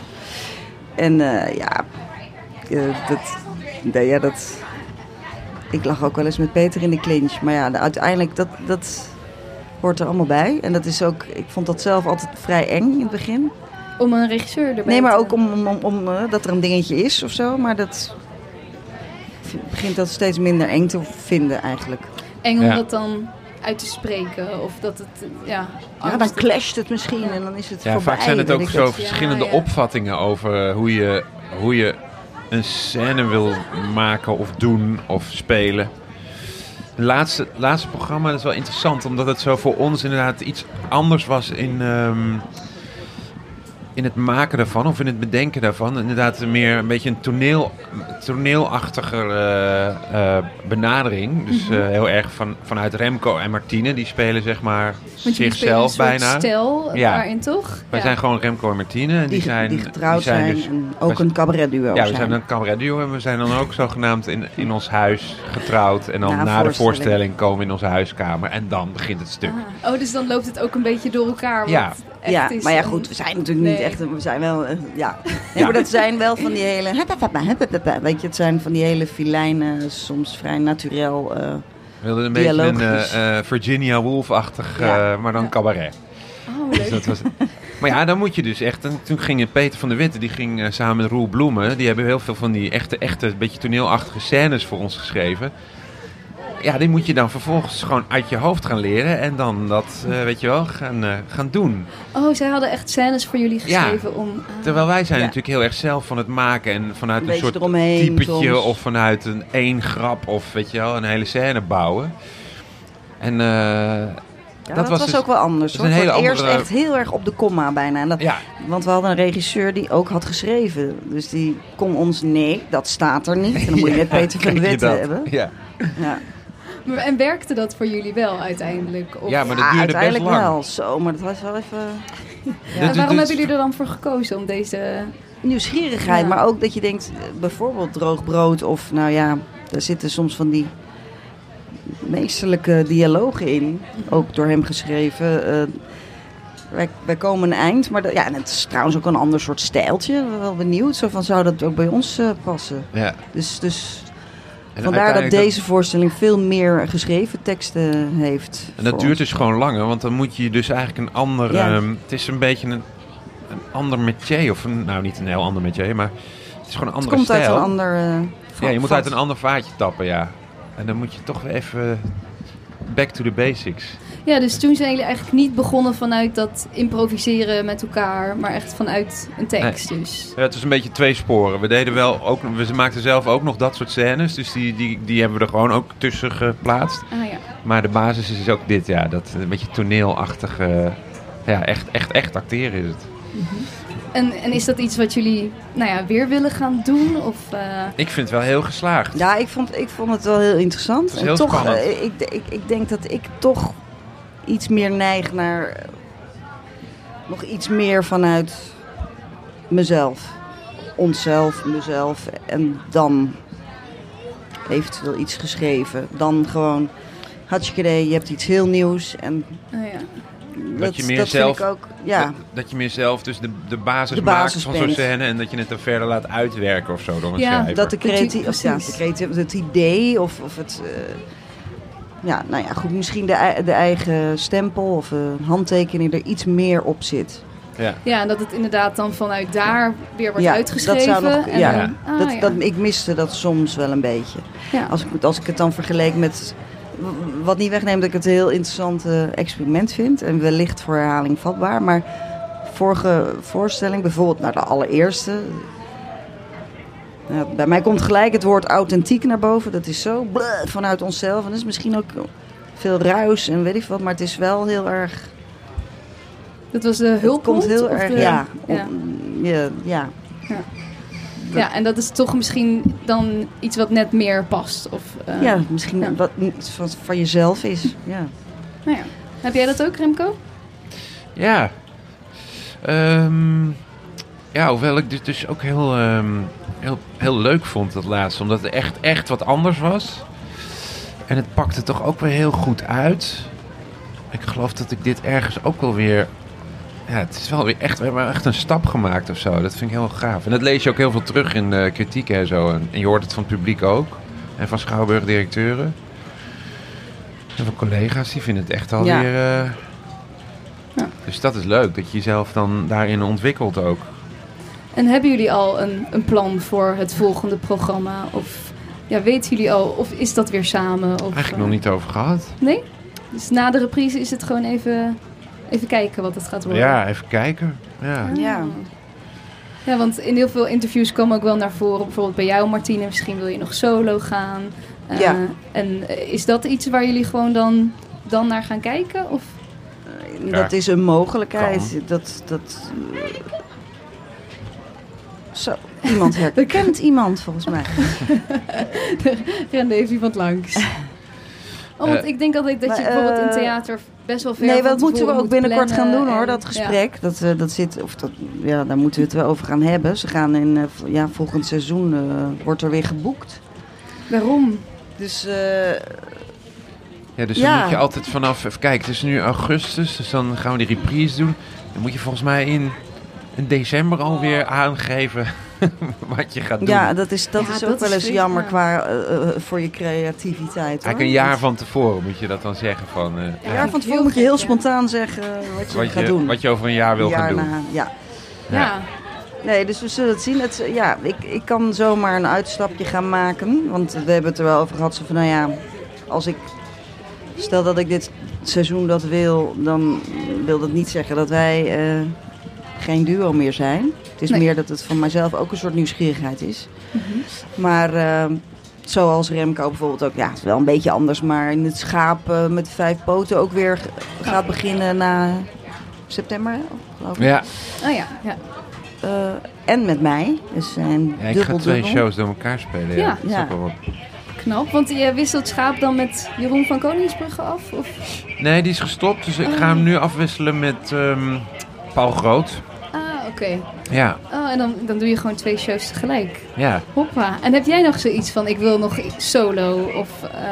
En uh, ja, uh, dat, nee, ja, dat... Ik lag ook wel eens met Peter in de clinch. Maar ja, de, uiteindelijk, dat, dat hoort er allemaal bij. En dat is ook, ik vond dat zelf altijd vrij eng in het begin. Om een regisseur erbij Nee, maar te- ook om, om, om, om uh, dat er een dingetje is of zo. Maar dat begint dat steeds minder eng te vinden eigenlijk. Eng om Ja. dat dan uit te spreken. Of dat het, uh, ja... Ja, dan clasht het misschien en dan is het Ja, voorbij. vaak zijn het weet ook ik zo het. verschillende Ja, ja. opvattingen over hoe je, hoe je een scène wil maken of doen of spelen. Het laatste, laatste programma dat is wel interessant, omdat het zo voor ons inderdaad iets anders was in, ehm, in het maken daarvan of in het bedenken daarvan. Inderdaad meer een beetje een toneel, toneelachtiger eh, eh, benadering. Dus Mhm. eh, heel erg van, vanuit Remco en Martine, die spelen zeg maar Want jullie spelen zichzelf een soort bijna. stijl Ja. daarin, toch? Wij Ja. zijn gewoon Remco en Martine. En die, Die, zijn, die getrouwd die zijn. zijn, Dus, en ook wij- een cabaretduo ja, we zijn. zijn een cabaretduo en we zijn dan ook zogenaamd in, in ons huis getrouwd. En dan Na na, een de voorstelling. voorstelling komen we in onze huiskamer en dan begint het stuk. Ah. Oh, dus dan loopt het ook een beetje door elkaar. Wat Ja. echt Ja, is maar ja een- goed, we zijn natuurlijk niet Nee. echt, we zijn wel, eh, ja. Nee, Ja. maar dat zijn wel van die hele, weet je, het zijn van die hele filijne, soms vrij naturel. eh, We wilden een beetje een Dialogisch. eh, eh, Virginia Woolf-achtig, Ja. eh, maar dan Ja. cabaret. Oh, Dus leuk. dat was, maar ja, dan moet je dus echt... En toen ging Peter van der Witte, die ging eh, samen met Roel Bloemen... Die hebben heel veel van die echte, echte, beetje toneelachtige scènes voor ons geschreven. Ja, die moet je dan vervolgens gewoon uit je hoofd gaan leren. En dan dat, eh, weet je wel, gaan, eh, gaan doen. Oh, zij hadden echt scènes voor jullie Ja. geschreven om... ah. Terwijl wij zijn Ja. natuurlijk heel erg zelf van het maken. En vanuit Een een, beetje soort eromheen typetje soms. of vanuit een één grap. Of weet je wel, een hele scène bouwen. En... eh, ja, Dat dat, was was, dus- ook wel anders. dat is Hoor. een Voor hele het eerst andere- echt heel erg op de komma bijna. En dat, ja, Want we hadden een regisseur die ook had geschreven. Dus die kon ons, nee, dat staat er niet. En dan moet je net Peter van de kijk je Witte dat? hebben. Ja. Ja. Maar, en werkte dat voor jullie wel uiteindelijk? Of... Ja, maar dat Ja, duurde best uiteindelijk lang. wel. Zo, maar dat was wel even En Dus- waarom dus- hebben jullie er dan voor gekozen om deze... nieuwsgierigheid. Ja. Maar ook dat je denkt, eh, bijvoorbeeld droog brood of nou ja, daar zitten soms van die meesterlijke dialogen in. Ook door hem geschreven. Eh, wij, wij komen een eind, maar dat, ja, en het is trouwens ook een ander soort stijltje. Ik ben wel benieuwd, zo van zou dat ook bij ons eh, passen. Ja. Dus, dus En vandaar dat uiteindelijk deze voorstelling veel meer geschreven teksten heeft. En dat voor duurt ons. dus gewoon langer, want dan moet je dus eigenlijk een ander... Ja. ehm, het is een beetje een, een ander métier, of een, nou niet een heel ander métier, maar het is gewoon een Het andere komt stijl. uit een ander eh, ja, je moet vat. uit een ander vaatje tappen, ja. En dan moet je toch weer even back to the basics. Ja, dus toen zijn jullie eigenlijk niet begonnen vanuit dat improviseren met elkaar, maar echt vanuit een tekst dus. Ja, het is een beetje twee sporen. We deden wel ook, we maakten zelf ook nog dat soort scènes, dus die, die, die hebben we er gewoon ook tussen geplaatst. Ah ja. Maar de basis is ook dit, ja, dat een beetje toneelachtige, ja, echt, echt, echt acteren is het. En, en is dat iets wat jullie nou ja, weer willen gaan doen? Of, eh, Ik vind het wel heel geslaagd. Ja, ik vond, ik vond het wel heel interessant. Het is en heel toch, spannend. eh, ik, ik, ik denk dat ik toch iets meer neig naar eh, nog iets meer vanuit mezelf. onszelf, mezelf. En dan eventueel iets geschreven. Dan gewoon, hartstikke idee, je hebt iets heel nieuws. En Oh, ja. dat, je meer dat zelf- vind ik ook, ja. Dat, dat je meer zelf dus de, de basis, De basis maakt van zo'n bent. scène en dat je het dan verder laat uitwerken of zo door een Ja, schrijver. Dat de creatie, of ja, Precies. de creatie, het idee of, of het... eh, ja, nou ja, goed, misschien de, ei- de eigen stempel of een handtekening er iets meer op zit. Ja. Ja, en dat het inderdaad dan vanuit daar weer wordt Ja, uitgeschreven. dat zou nog- en ja. dan, ah, dat, ja. dat, ik miste dat soms wel een beetje. Ja. Als ik, als ik het dan vergeleek met... Wat niet wegneemt dat ik het een heel interessant eh, experiment vind. En wellicht voor herhaling vatbaar. Maar vorige voorstelling, bijvoorbeeld naar de allereerste... Nou, bij mij komt gelijk het woord authentiek naar boven. Dat is zo bleh, vanuit onszelf. En dat is misschien ook veel ruis en weet ik wat. Maar het is wel heel erg... Dat was de Het hulphond? komt heel of erg... de- Ja, ja. op- ja, ja. Ja, en dat is toch misschien dan iets wat net meer past. Of, eh, ja, misschien ja. wat van, van jezelf is. Ja. Nou ja. Heb jij dat ook, Remco? Ja. Ehm, ja, hoewel ik dit dus ook heel, ehm, heel, heel leuk vond dat laatste. Omdat het echt, echt wat anders was. En het pakte toch ook weer heel goed uit. Ik geloof dat ik dit ergens ook wel weer... Ja, het is wel weer echt, we hebben echt een stap gemaakt of zo. Dat vind ik heel gaaf. En dat lees je ook heel veel terug in de kritieken en zo. En, en je hoort het van het publiek ook. En van Schouwburg-directeuren. En van collega's, die vinden het echt alweer... Ja. eh, Ja. Dus dat is leuk, dat je jezelf dan daarin ontwikkelt ook. En hebben jullie al een, een plan voor het volgende programma? Of ja, weten jullie al? Of is dat weer samen? Of, Eigenlijk eh, nog niet over gehad. Nee? Dus na de reprise is het gewoon even, even kijken wat het gaat worden? Ja, even kijken. Ja. Ah. Ja. Ja, want in heel veel interviews kwam ook wel naar voren. Bijvoorbeeld bij jou, Martine, misschien wil je nog solo gaan. Uh, Ja. En uh, is dat iets waar jullie gewoon dan, dan naar gaan kijken? Of? Dat Ja, is een mogelijkheid. kan. Dat, dat, eh, zo, iemand herkent iemand volgens mij. Rende even iemand langs. Oh, want Eh, ik denk altijd dat maar, je bijvoorbeeld in eh, theater best wel ver Nee, van dat moeten we tevoren ook moet binnenkort gaan plannen doen hoor, en- dat gesprek. Dat, eh, dat zit, of dat, ja, daar moeten we het wel over gaan hebben. Ze gaan in, eh, v- ja, volgend seizoen eh, wordt er weer geboekt. Ja. Waarom? Dus eh, Ja, dus Ja. dan moet je altijd vanaf... Even kijken, het is nu augustus, dus dan gaan we die reprise doen. Dan moet je volgens mij in, in december alweer aangeven wat je gaat doen. ja, dat is, dat Ja, is dat ook wel is eens vreemd, jammer ja. qua, eh, eh, voor je creativiteit. Hoor. Eigenlijk een jaar van tevoren moet je dat dan zeggen van... eh, Een ja, jaar van Heel tevoren moet je heel gek, ja. spontaan zeggen wat je wat, gaat je, doen. wat je over een jaar wil Een jaar gaan doen. na- ja. Ja. Ja. Nee, dus we zullen het zien. Het, ja, ik, ik kan zomaar een uitstapje gaan maken. Want we hebben het er wel over gehad. Zo van, nou ja, als ik... Stel dat ik dit seizoen dat wil, dan wil dat niet zeggen dat wij eh, geen duo meer zijn. Het is Nee. meer dat het van mijzelf ook een soort nieuwsgierigheid is. Mhm. Maar eh, zoals Remco bijvoorbeeld ook, ja, het is wel een beetje anders. Maar in het schaap eh, met vijf poten ook weer g- gaat beginnen na september, geloof ik. Ja, Oh ja, ja. Eh, en met mij. Dus zijn ja, ik dubbel, ga twee dubbel. shows door elkaar spelen. Ja, Ja. Dat is Ja. ook wel wat. Knap. Want je wisselt Schaap dan met Jeroen van Koningsbrugge af? Of? Nee, die is gestopt, dus ik ga hem nu afwisselen met ehm, Paul Groot. Ah, oké. Ja, Oh, en dan, dan doe je gewoon twee shows tegelijk. ja. Hoppa. En heb jij nog zoiets van, ik wil nog solo? Of, eh,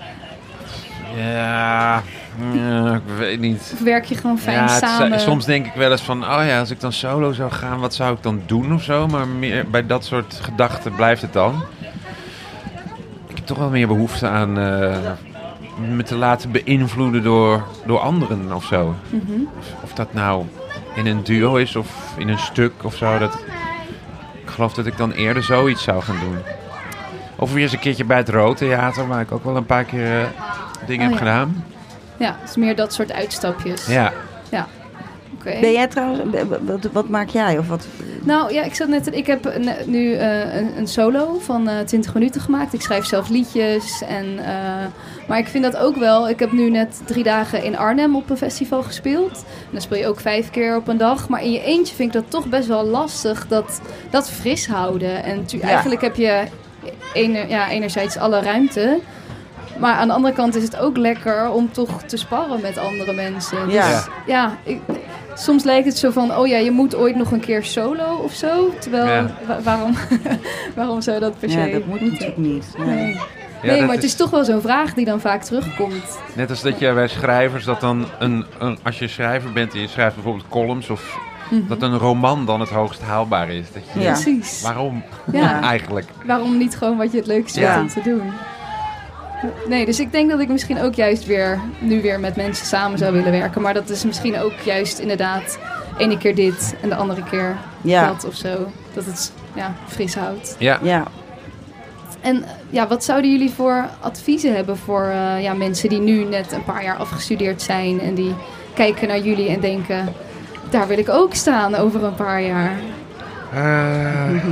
Ja, ja, ik weet niet. of werk je gewoon fijn Ja, het is- samen? soms denk ik wel eens van, oh ja, als ik dan solo zou gaan, wat zou ik dan doen of zo? Maar meer, bij dat soort gedachten blijft het dan. Ik heb toch wel meer behoefte aan eh, me te laten beïnvloeden door, door anderen of zo. Mhm. Of, of dat nou in een duo is of in een stuk of zo. Dat, ik geloof dat ik dan eerder zoiets zou gaan doen. Of weer eens een keertje bij het Rood Theater, waar ik ook wel een paar keer eh, dingen Oh, heb ja. gedaan. Ja, het is meer dat soort uitstapjes. Ja. Oké. Ben jij trouwens, wat, wat maak jij? Of wat? Nou ja, ik zat net. Ik heb een- nu eh, een, een solo van eh, twintig minuten gemaakt. Ik schrijf zelf liedjes. En, eh, maar ik vind dat ook wel. Ik heb nu net drie dagen in Arnhem op een festival gespeeld. En dan speel je ook vijf keer op een dag. Maar in je eentje vind ik dat toch best wel lastig. Dat, dat fris houden. En tu- Ja. eigenlijk heb je ener, ja, enerzijds alle ruimte. Maar aan de andere kant is het ook lekker om toch te sparren met andere mensen. Dus Ja. ja, ja ik, soms lijkt het zo van, oh ja, je moet ooit nog een keer solo of zo. Terwijl, Ja. wa- waarom, waarom zou dat per se? Ja, dat moet natuurlijk niet. Nee. Nee, Ja, nee dat maar het is- is toch wel zo'n vraag die dan vaak terugkomt. Net als dat je bij schrijvers, dat dan een, een, als je schrijver bent en je schrijft bijvoorbeeld columns, of Mhm. dat een roman dan het hoogst haalbaar is. Dat je, Ja. Precies. Waarom Ja. eigenlijk? Waarom niet gewoon wat je het leukste Ja. vindt om te doen? Nee, dus ik denk dat ik misschien ook juist weer nu weer met mensen samen zou willen werken. Maar dat is misschien ook juist inderdaad ene keer dit en de andere keer Ja. dat of zo. Dat het ja, fris houdt. Ja, Ja. En ja, wat zouden jullie voor adviezen hebben voor eh, ja, mensen die nu net een paar jaar afgestudeerd zijn en die kijken naar jullie en denken, daar wil ik ook staan over een paar jaar. Eh,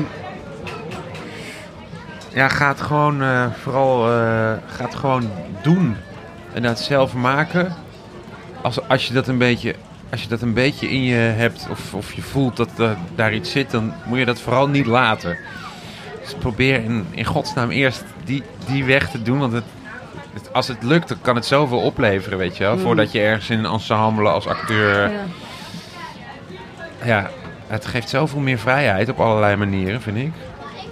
ja, ga het gewoon eh, vooral eh, ga het gewoon doen en dat zelf maken. Als, als je dat een beetje, als je dat een beetje in je hebt of, of je voelt dat er daar iets zit, dan moet je dat vooral niet laten. Dus probeer in, in godsnaam eerst die, die weg te doen, want het, het, als het lukt, dan kan het zoveel opleveren, weet je wel. Mm. Voordat je ergens in een ensemble als acteur... Ja. Ja, het geeft zoveel meer vrijheid op allerlei manieren, vind ik.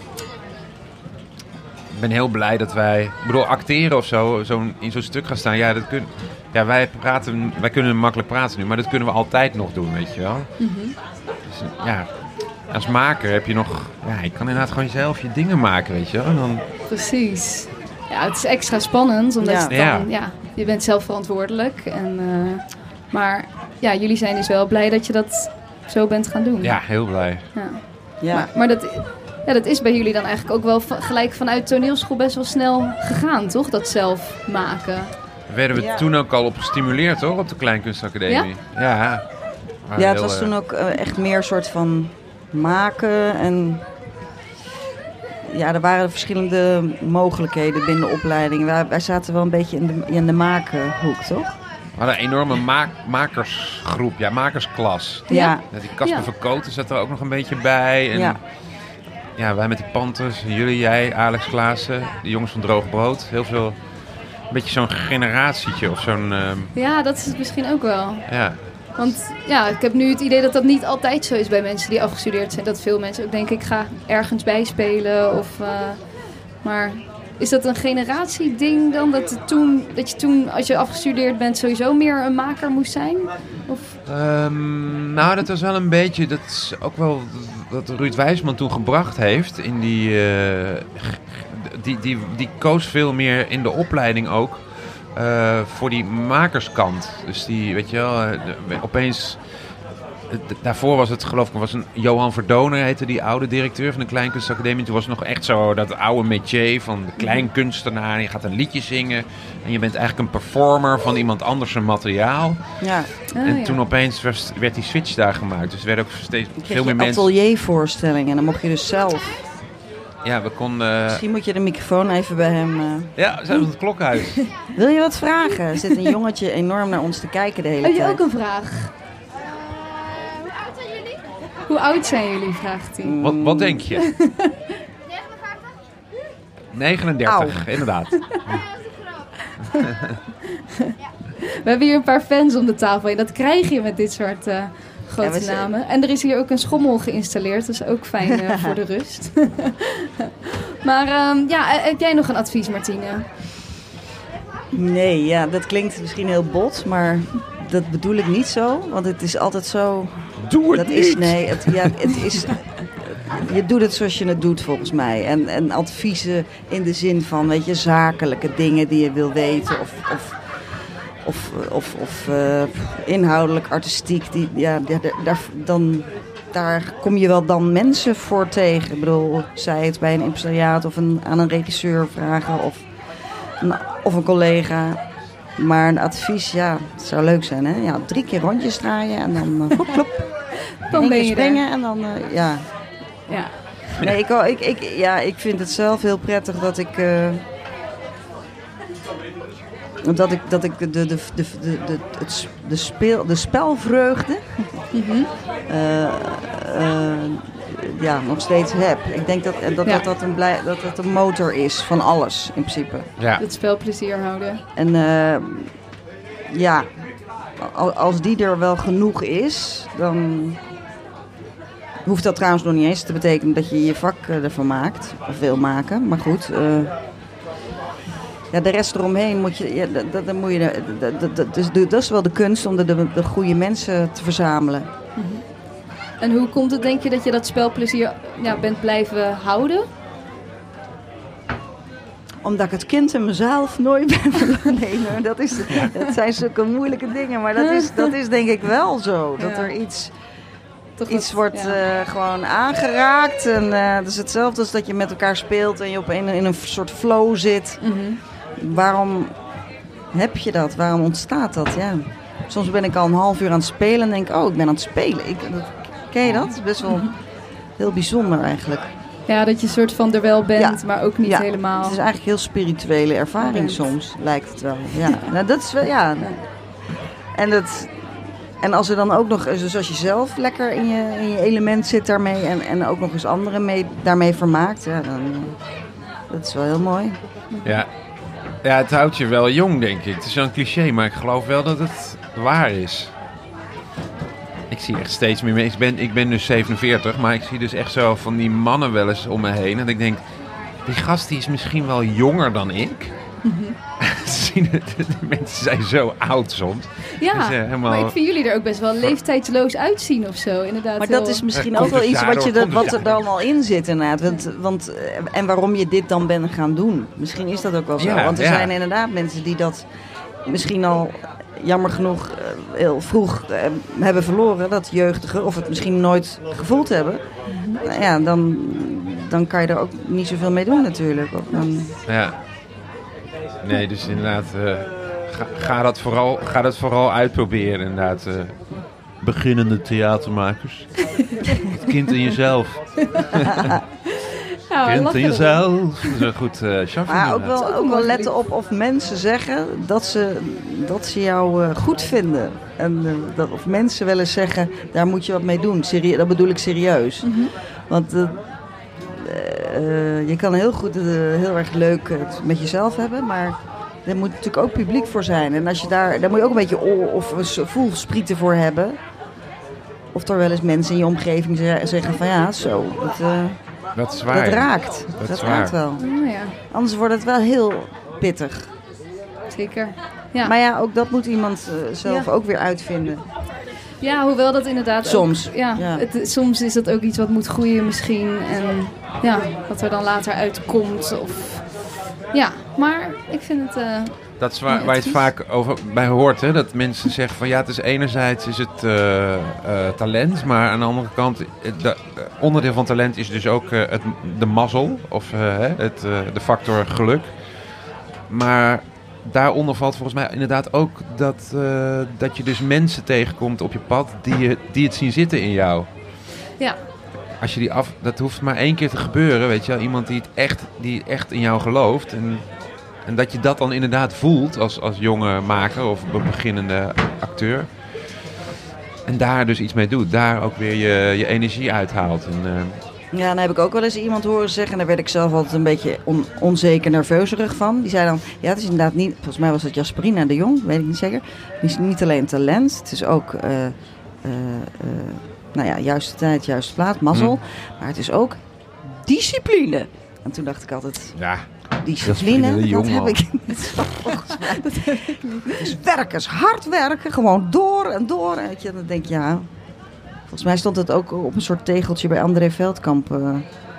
Ik ben heel blij dat wij... Ik bedoel, acteren of zo, zo'n, in zo'n stuk gaan staan. Ja, dat kun, ja wij, praten, wij kunnen makkelijk praten nu, maar dat kunnen we altijd nog doen, weet je wel. Mhm. Dus, ja, als maker heb je nog... Ja, je kan inderdaad gewoon zelf je dingen maken, weet je wel. En dan, Precies. Ja, het is extra spannend, omdat Ja. je, dan, Ja. ja, je bent zelf verantwoordelijk. En, eh, maar ja, jullie zijn dus wel blij dat je dat zo bent gaan doen. ja, heel blij. Ja. Ja. Maar, maar dat, ja, dat is bij jullie dan eigenlijk ook wel va- gelijk vanuit toneelschool best wel snel gegaan, toch? Dat zelf maken. Daar werden we Ja. toen ook al op gestimuleerd, hoor, op de Kleinkunstacademie. Ja? Maar Ja, het heel, was eh, toen ook eh, echt meer een soort van maken en... Ja, er waren verschillende mogelijkheden binnen de opleiding. Wij, wij zaten wel een beetje in de, in de makenhoek, toch? We hadden een enorme maak, makersgroep, ja, makersklas. Ja. Ja, die Casper Ja. van Kooten zat er ook nog een beetje bij. En Ja. ja, wij met de Panthers, en jullie, jij, Alex Klaassen, de jongens van Droog Brood. Heel veel, een beetje zo'n generatietje of zo'n, ehm, Ja, dat is het misschien ook wel. ja. Want ja, ik heb nu het idee dat dat niet altijd zo is bij mensen die afgestudeerd zijn. Dat veel mensen ook denken, ik ga ergens bijspelen. Of, uh, maar is dat een generatieding dan? Dat, het toen, dat je toen, als je afgestudeerd bent, sowieso meer een maker moest zijn? Of... Ehm, nou, dat was wel een beetje, dat is ook wel wat Ruud Wijsman toen gebracht heeft. In die, eh, die, die, die koos veel meer in de opleiding ook. Uh, voor die makerskant. Dus die, weet je wel, uh, de, opeens... Uh, daarvoor was het, geloof ik, was een Johan Verdoner heette die oude directeur van de Kleinkunstacademie. Toen was het nog echt zo dat oude métier van de kleinkunstenaar. Je gaat een liedje zingen en je bent eigenlijk een performer van iemand anders zijn materiaal. Ja. Ah, en ja. toen opeens was, werd die switch daar gemaakt. Dus er werden ook steeds Dan kreeg veel je meer mensen... ateliervoorstellingen en dan mocht je dus zelf. Ja, we konden... Uh... Misschien moet je de microfoon even bij hem... Uh... Ja, we zijn van het klokhuis. Wil je wat vragen? Er zit een jongetje enorm naar ons te kijken de hele Heb je tijd. ook een vraag? Hoe oud zijn jullie, vraagt hij. Wat, wat denk je? negenendertig, inderdaad. We hebben hier een paar fans om de tafel. En dat krijg je met dit soort uh, grote Ja, we zijn- namen. En er is hier ook een schommel geïnstalleerd. Dat is ook fijn uh, voor de rust. maar um, ja, heb jij nog een advies, Martine? Nee, ja, dat klinkt misschien heel bot, maar dat bedoel ik niet zo. Want het is altijd zo... Doe het dat niet! is, nee, het, ja, het is... Je doet het zoals je het doet, volgens mij. En, en adviezen in de zin van, weet je, zakelijke dingen die je wil weten. Of, of, of, of, of uh, inhoudelijk, artistiek. Die, ja, daar, daar, dan, daar kom je wel dan mensen voor tegen. Ik bedoel, zij het bij een impresariaat of een, aan een regisseur vragen. Of, een, of een collega. Maar een advies, ja, het zou leuk zijn, hè? Ja, drie keer rondjes draaien en dan uh, klop, klop. Dan Eén ben keer je springen er. en dan, uh, ja... Ja. Nee, ik, ik, ik, ja, ik vind het zelf heel prettig dat ik... Uh, dat ik, dat ik de, de, de, de, de, het, de, speel, de spelvreugde Mm-hmm. uh, uh, ja, nog steeds heb. Ik denk dat dat, Ja. dat, dat, een blij, dat dat een motor is van alles, in principe. Ja. Het spel plezier houden. En uh, ja, als die er wel genoeg is, dan hoeft dat trouwens nog niet eens te betekenen dat je je vak ervan maakt. Of wil maken, maar goed. Uh, ja, de rest eromheen moet je... Ja, dat, dat, moet je dat, dat, dat, is, dat is wel de kunst om de, de, de goede mensen te verzamelen. Mm-hmm. En hoe komt het, denk je, dat je dat spelplezier ja, bent blijven houden? Omdat ik het kind in mezelf nooit ben verloren. Nee, dat, is, dat zijn zulke moeilijke dingen. Maar dat is, dat is denk ik wel zo. Dat er iets, Toch iets wat, wordt ja. uh, gewoon aangeraakt. En uh, het is hetzelfde als dat je met elkaar speelt en je op een, in een soort flow zit. Mm-hmm. Waarom heb je dat? Waarom ontstaat dat? Ja. Soms ben ik al een half uur aan het spelen en denk ik, oh, ik ben aan het spelen. Ik, dat, ken je dat? Het is best wel heel bijzonder eigenlijk. Ja, dat je soort van er wel bent, ja. maar ook niet ja. helemaal. Het is eigenlijk een heel spirituele ervaring soms, lijkt het wel. Ja, nou, dat is wel, ja. En, dat, en als er dan ook nog, dus als je zelf lekker in je, in je element zit daarmee en, en ook nog eens anderen mee, daarmee vermaakt, ja, dan dat is wel heel mooi. Ja. ja, het houdt je wel jong, denk ik. Het is een cliché, maar ik geloof wel dat het waar is. Ik zie echt steeds meer mensen. Ik ben, ik ben dus zevenenveertig, maar ik zie dus echt zo van die mannen wel eens om me heen. En ik denk, die gast die is misschien wel jonger dan ik. Mm-hmm. Die mensen zijn zo oud soms. Ja, dus, uh, helemaal... maar ik vind jullie er ook best wel leeftijdsloos uitzien of zo. Inderdaad, maar dat heel... is misschien uh, ook wel iets wat, je dat, wat er dan al in zit inderdaad. Want, want, en waarom je dit dan bent gaan doen. Misschien is dat ook wel zo. Ja, want er ja. zijn inderdaad mensen die dat misschien al... jammer genoeg heel vroeg uh, hebben verloren, dat jeugdigen, of het misschien nooit gevoeld hebben. Mm-hmm. Nou ja, dan, dan kan je er ook niet zoveel mee doen natuurlijk. Of dan... Ja. Nee, dus inderdaad, uh, ga, ga, dat vooral, ga dat vooral uitproberen inderdaad. Uh, beginnende theatermakers. Het kind in jezelf. Ja, kind in jezelf. Dat is een goed uh, shuffle. Maar ook wel, ook wel letten op of mensen zeggen dat ze, dat ze jou uh, goed vinden. En uh, dat, of mensen wel eens zeggen, daar moet je wat mee doen. Serie- dat bedoel ik serieus. Mm-hmm. Want uh, uh, je kan heel goed uh, heel erg leuk uh, met jezelf hebben, maar er moet natuurlijk ook publiek voor zijn. En als je daar, daar moet je ook een beetje o- of voelsprieten voor hebben. Of er wel eens mensen in je omgeving zeggen van ja, zo, dat... Uh, Dat is waar. Dat raakt. Dat, dat is raakt waar. wel. Oh, ja. Anders wordt het wel heel pittig. Zeker. Ja. Maar ja, ook dat moet iemand uh, zelf ja. ook weer uitvinden. Ja, hoewel dat inderdaad... Soms. Ook, ja, ja. Het, soms is dat ook iets wat moet groeien misschien. En ja, wat er dan later uitkomt. Of... Ja, maar ik vind het... Uh, Dat is waar, waar je het vaak over bij hoort, hè? Dat mensen zeggen van ja, het is enerzijds is het uh, uh, talent, maar aan de andere kant, de, onderdeel van talent is dus ook uh, het, de mazzel of uh, het, uh, de factor geluk. Maar daaronder valt volgens mij inderdaad ook dat, uh, dat je dus mensen tegenkomt op je pad die, je, die het zien zitten in jou. Ja. Als je die af, dat hoeft maar één keer te gebeuren, weet je wel. Iemand die het echt, die echt in jou gelooft en... En dat je dat dan inderdaad voelt als, als jonge maker of beginnende acteur. En daar dus iets mee doet. Daar ook weer je, je energie uithaalt. En, uh... Ja, dan heb ik ook wel eens iemand horen zeggen. En daar werd ik zelf altijd een beetje on, onzeker, nerveuzerig van. Die zei dan, ja, het is inderdaad niet... Volgens mij was het Jasperina de Jong, weet ik niet zeker. Het is niet alleen talent. Het is ook, uh, uh, uh, nou ja, juiste tijd, juiste plaats, mazzel. Hmm. Maar het is ook discipline. En toen dacht ik altijd... Ja. Discipline, dat heb ik niet. Dat heb ik niet. Dus werken, hard werken, gewoon door en door. En dan denk je, ja... Volgens mij stond het ook op een soort tegeltje bij André Veldkamp. Uh,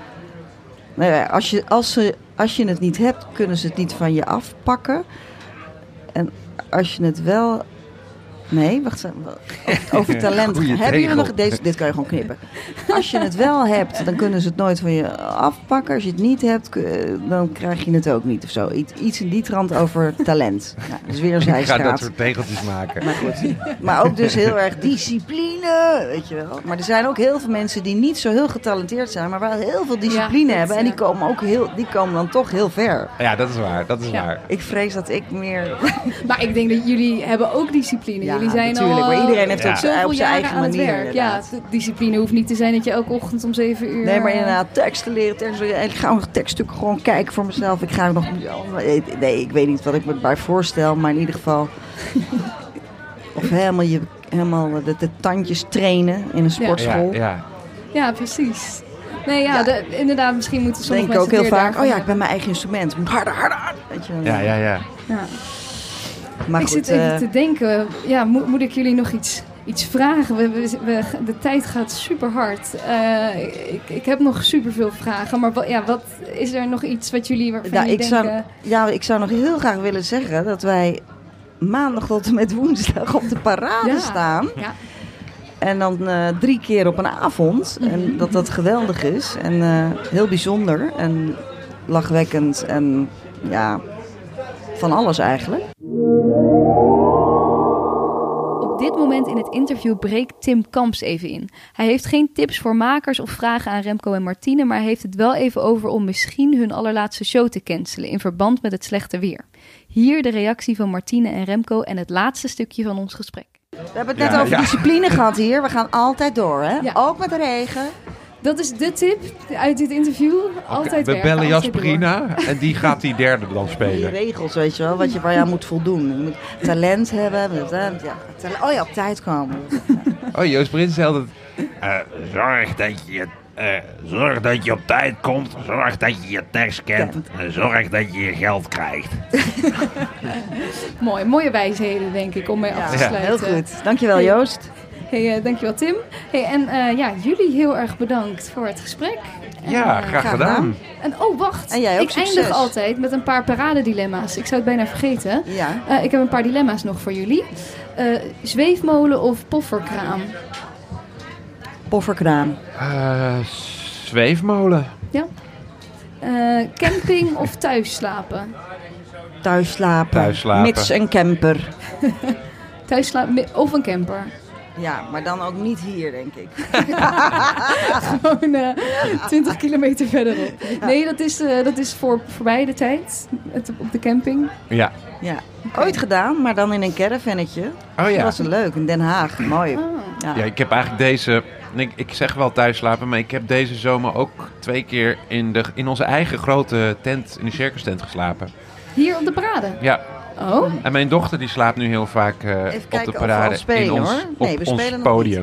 nee, als, je, als, ze, als je het niet hebt, kunnen ze het niet van je afpakken. En als je het wel... Nee, wacht even. Over talent. Hebben jullie nog deze? Dit kan je gewoon knippen. Als je het wel hebt, dan kunnen ze het nooit van je afpakken. Als je het niet hebt, dan krijg je het ook niet of zo. Iets in die trant over talent. Nou, dat is weer een zijstraat. Ik ga dat soort tegeltjes maken. Maar goed. Maar ook dus heel erg discipline, weet je wel. Maar er zijn ook heel veel mensen die niet zo heel getalenteerd zijn, maar wel heel veel discipline ja, hebben. En die komen ook heel, die komen dan toch heel ver. Ja, dat is waar. Dat is ja. waar. Ik vrees dat ik meer. Maar ik denk dat jullie hebben ook discipline. Ja, jullie zijn natuurlijk. al, maar iedereen heeft ja. ook zijn, op zijn eigen manier. Werk. Ja, discipline hoeft niet te zijn dat je elke ochtend om zeven uur... Nee, maar inderdaad, teksten leren. Teksten, ik ga nog tekststukken gewoon kijken voor mezelf. Ik ga nog... Nee, ik weet niet wat ik me bij voorstel, maar in ieder geval... Of helemaal, je, helemaal de, de tandjes trainen in een sportschool. Ja, ja. Ja, precies. Nee, ja, Ja. De, inderdaad, misschien moeten sommige Denk ik ook mensen heel het vaak, weer oh ja, ik ben daarvan mijn eigen instrument. Moet harder, harder, harder. Weet je, Ja, ja, ja. hebben. Ja. Maar ik goed, zit even eh, te denken, ja, moet, moet ik jullie nog iets, iets vragen? We, we, we- de tijd gaat super hard. ik, ik heb nog super veel vragen, maar wat, ja, wat is er nog iets wat jullie waarvan nou, jullie ik, zou, denken... ja, ik zou nog heel graag willen zeggen dat wij maandag tot en met woensdag op de parade Ja. staan. Ja. En dan eh, drie keer op een avond. En dat dat geweldig is. En eh, heel bijzonder. En lachwekkend. En ja, van alles eigenlijk. Op dit moment in het interview breekt Tim Kamps even in. Hij heeft geen tips voor makers of vragen aan Remco en Martine, maar hij heeft het wel even over om misschien hun allerlaatste show te cancelen in verband met het slechte weer. Hier de reactie van Martine en Remco en het laatste stukje van ons gesprek. We hebben het net Ja, over ja. discipline gehad hier. We gaan altijd door, hè? Ja. Ook met de regen. Dat is de tip uit dit interview. Altijd We werken, bellen altijd door. Jasperina en die gaat die derde dan Die spelen. regels, weet je wel, wat je, waar je aan moet voldoen. Je moet talent hebben. je moet, eh, ja, tale- oh ja, op tijd komen. Oh, Joost Prins zei altijd... Eh, zorg dat je, eh, zorg dat je op tijd komt. Zorg dat je je tekst kent. En zorg dat je je geld krijgt. Mooi, mooie wijsheden denk ik om mee af te Ja. sluiten. Heel goed. Dankjewel, Joost. Hey, uh, dankjewel Tim. Hey, en uh, ja, jullie heel erg bedankt voor het gesprek. En, Ja, uh, graag graag gedaan. gedaan. En oh, wacht. En jij ook ik succes. eindig altijd met een paar paradedilemma's. Ik zou het bijna vergeten. Ja. Uh, ik heb een paar dilemma's nog voor jullie. Uh, zweefmolen of pofferkraam? Pofferkraam. Eh, zweefmolen. Ja. Uh, camping of thuis slapen? Thuis slapen. Thuis slapen. Mits een camper. Thuis slapen of een camper? Ja, maar dan ook niet hier, denk ik. Gewoon uh, twintig kilometer verderop. Nee, dat is, uh, dat is voor, voorbij de tijd. Het, op de camping. Ja. Ja. Ooit gedaan, maar dan in een caravannetje. Oh Dat ja. was leuk, in Den Haag. Mooi. Oh. Ja. Ja, ik heb eigenlijk deze... Ik, ik zeg wel thuis slapen, maar ik heb deze zomer ook twee keer in, de, in onze eigen grote tent, in de circus tent geslapen. Hier op de parade? Ja. Oh. En mijn dochter die slaapt nu heel vaak uh, Even op kijken de of we parade al spelen, in ons, hoor. Nee, op we ons spelen nog podium.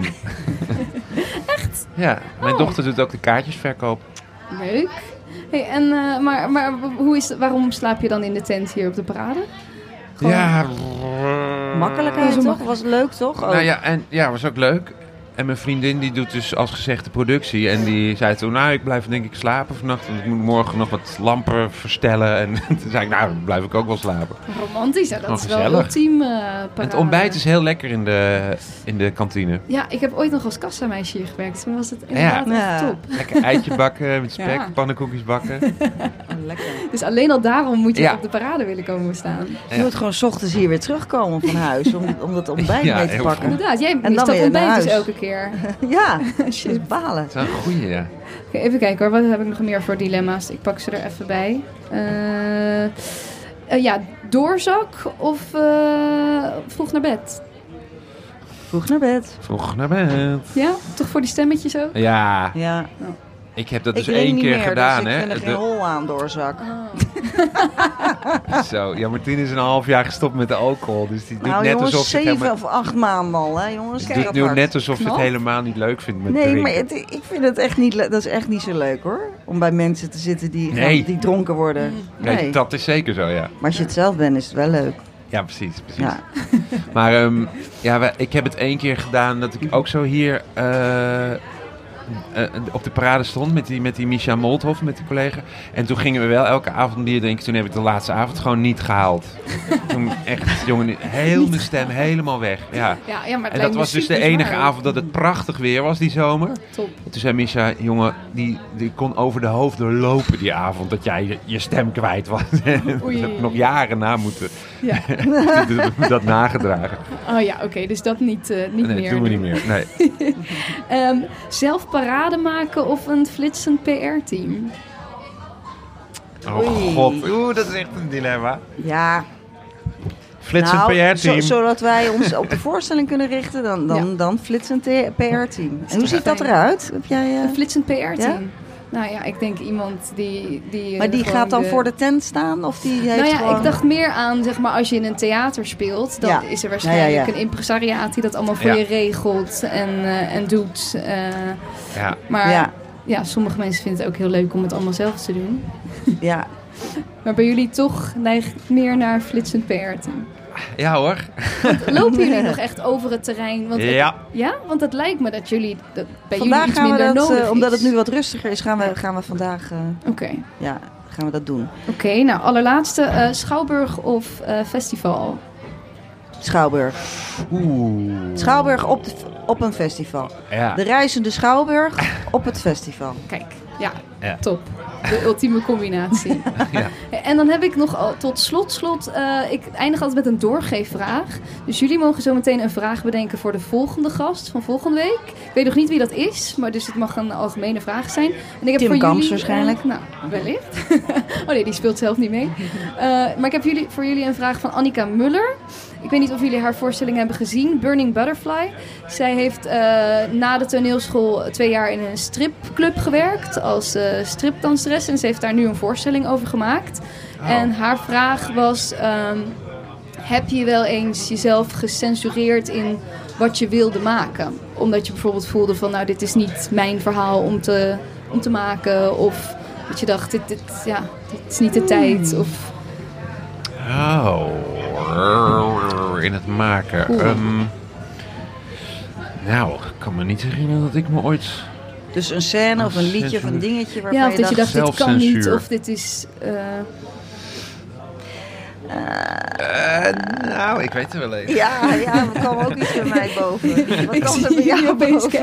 Echt? Ja, mijn Oh. dochter doet ook de kaartjesverkoop. Leuk. Hey, en, uh, maar maar hoe is, waarom slaap je dan in de tent hier op de parade? Gewoon- Ja. Makkelijkheid, Zo toch? makkelijk. Was leuk, toch? Ook. Nou ja, en ja, was ook leuk. En mijn vriendin die doet dus als gezegd de productie. En die zei toen, nou ik blijf denk ik slapen vannacht. Want ik moet morgen nog wat lampen verstellen. En toen zei ik, nou dan blijf ik ook wel slapen. Romantisch, hè? Dat Oh, is wel gezellig. ultiem uh, En parade. het ontbijt is heel lekker in de, in de kantine. Ja, ik heb ooit nog als kassameisje hier gewerkt. Toen was het inderdaad Ja. echt top. Lekker eitje bakken met spek, Ja. pannenkoekjes bakken. Oh, lekker. Dus alleen al daarom moet je Ja. op de parade willen komen staan. Je moet gewoon 's ochtends hier weer terugkomen van huis om, om dat ontbijt Ja, mee te heel pakken. Inderdaad, jij dan mist dat weer naar ontbijt dus huis. elke keer. Ja, dat is balen. Dat is een goeie, ja. Oké, even kijken hoor, wat heb ik nog meer voor dilemma's? Ik pak ze er even bij. Eh, eh, ja, doorzak of eh, vroeg naar bed? Vroeg naar bed. Vroeg naar bed. Ja, toch voor die stemmetjes ook? Ja, Ja. ik heb dat Ik dus drink één niet keer meer, gedaan, dus ik hè. vind er geen De- hol aan doorzak. Zo, ja, Martien is een half jaar gestopt met de alcohol. Dus die doet Nou net jongens, alsof je het zeven helemaal... of acht maanden al, hè jongens. Die Kijk doet nu apart. net alsof je het Knap. helemaal niet leuk vindt met Nee, drinken. maar het, ik vind het echt niet, le- dat is echt niet zo leuk hoor. Om bij mensen te zitten die, gaan- Nee. die dronken worden. Nee, Nee. dat is zeker zo, ja. Maar als je het zelf bent, is het wel leuk. Ja, precies, precies. Ja. Maar ehm, ja, we- ik heb het één keer gedaan dat ik ook zo hier eh, eh, op de parade stond met die, met die Misha Molthoff, met die collega. En toen gingen we wel elke avond bier drinken. Toen heb ik de laatste avond gewoon niet gehaald. Toen echt, jongen, heel mijn stem helemaal weg. Ja. Ja, ja, maar het En lijkt dat me was dus de super enige zwaar. avond dat het prachtig weer was die zomer. Top. En toen zei Misha, jongen, die, die kon over de hoofden lopen die avond. Dat jij je, je stem kwijt was. Dat Oei. heb ik nog jaren na moeten Ja. dat nagedragen. Oh ja, oké, dus dat niet, uh, niet Nee, meer. dat doen we niet meer. Nee. Um, zelf parade maken of een flitsend P R-team? Oh Oei. god, oeh, dat is echt een dilemma. Ja, Flitsend nou, P R-team. zo- zodat wij ons op de voorstelling kunnen richten, dan, dan, Ja. dan flitsend P R-team. En hoe toch ziet dat fijn? eruit? Heb jij, eh, Een flitsend P R-team? Nou ja, ik denk iemand die... die Maar die gewoon gaat dan de... voor de tent staan? Of die heeft Nou ja, gewoon... ik dacht meer aan, zeg maar, als je in een theater speelt, dan Ja. is er waarschijnlijk Ja, ja, ja. een impresariaat die dat allemaal voor Ja. je regelt en, uh, en doet. Uh, Ja. maar ja. Ja. sommige mensen vinden het ook heel leuk om het allemaal zelf te doen. Ja. Maar bij jullie toch neigt het meer naar flitsend P R. Ja hoor. Lopen jullie nog echt over het terrein? Want Ja. Het, ja? Want het lijkt me dat jullie dat bij Vandaag jullie iets gaan we minder dat, nodig uh, omdat is. het nu wat rustiger is, gaan we, gaan we vandaag... Uh, Oké. Okay. Ja, gaan we dat doen. Oké, okay, nou allerlaatste. Uh, Schouwburg of uh, festival? Schouwburg. Oeh. Schouwburg op, de, op een festival. Ja. De reizende Schouwburg op het festival. Kijk, ja, ja. top. De ultieme combinatie. Ja. En dan heb ik nog al, tot slot, slot uh, ik eindig altijd met een doorgeefvraag. Dus jullie mogen zo meteen een vraag bedenken voor de volgende gast van volgende week. Ik weet nog niet wie dat is, maar dus het mag een algemene vraag zijn. En ik heb Tim voor Kamps jullie, waarschijnlijk. Uh, nou, wellicht. Oh nee, die speelt zelf niet mee. Uh, maar ik heb jullie, voor jullie een vraag van Annika Muller. Ik weet niet of jullie haar voorstelling hebben gezien. Burning Butterfly. Zij heeft uh, na de toneelschool twee jaar in een stripclub gewerkt als uh, stripdanseres. En ze heeft daar nu een voorstelling over gemaakt. Oh. En haar vraag was... Um, heb je wel eens jezelf gecensureerd in wat je wilde maken? Omdat je bijvoorbeeld voelde van... nou, dit is niet mijn verhaal om te, om te maken. Of dat je dacht, dit, dit, ja, dit is niet de mm. tijd. Of... Oh... in het maken. Um, nou, ik kan me niet herinneren dat ik me ooit... Dus een scène of een liedje of een dingetje waarvan ja, of je dat dacht... je dacht, dit kan niet, of dit is... Uh... Uh, uh, nou, ik weet het wel even. Ja, ja, er kwam ook iets bij mij boven. Wat kwam er bij jou boven?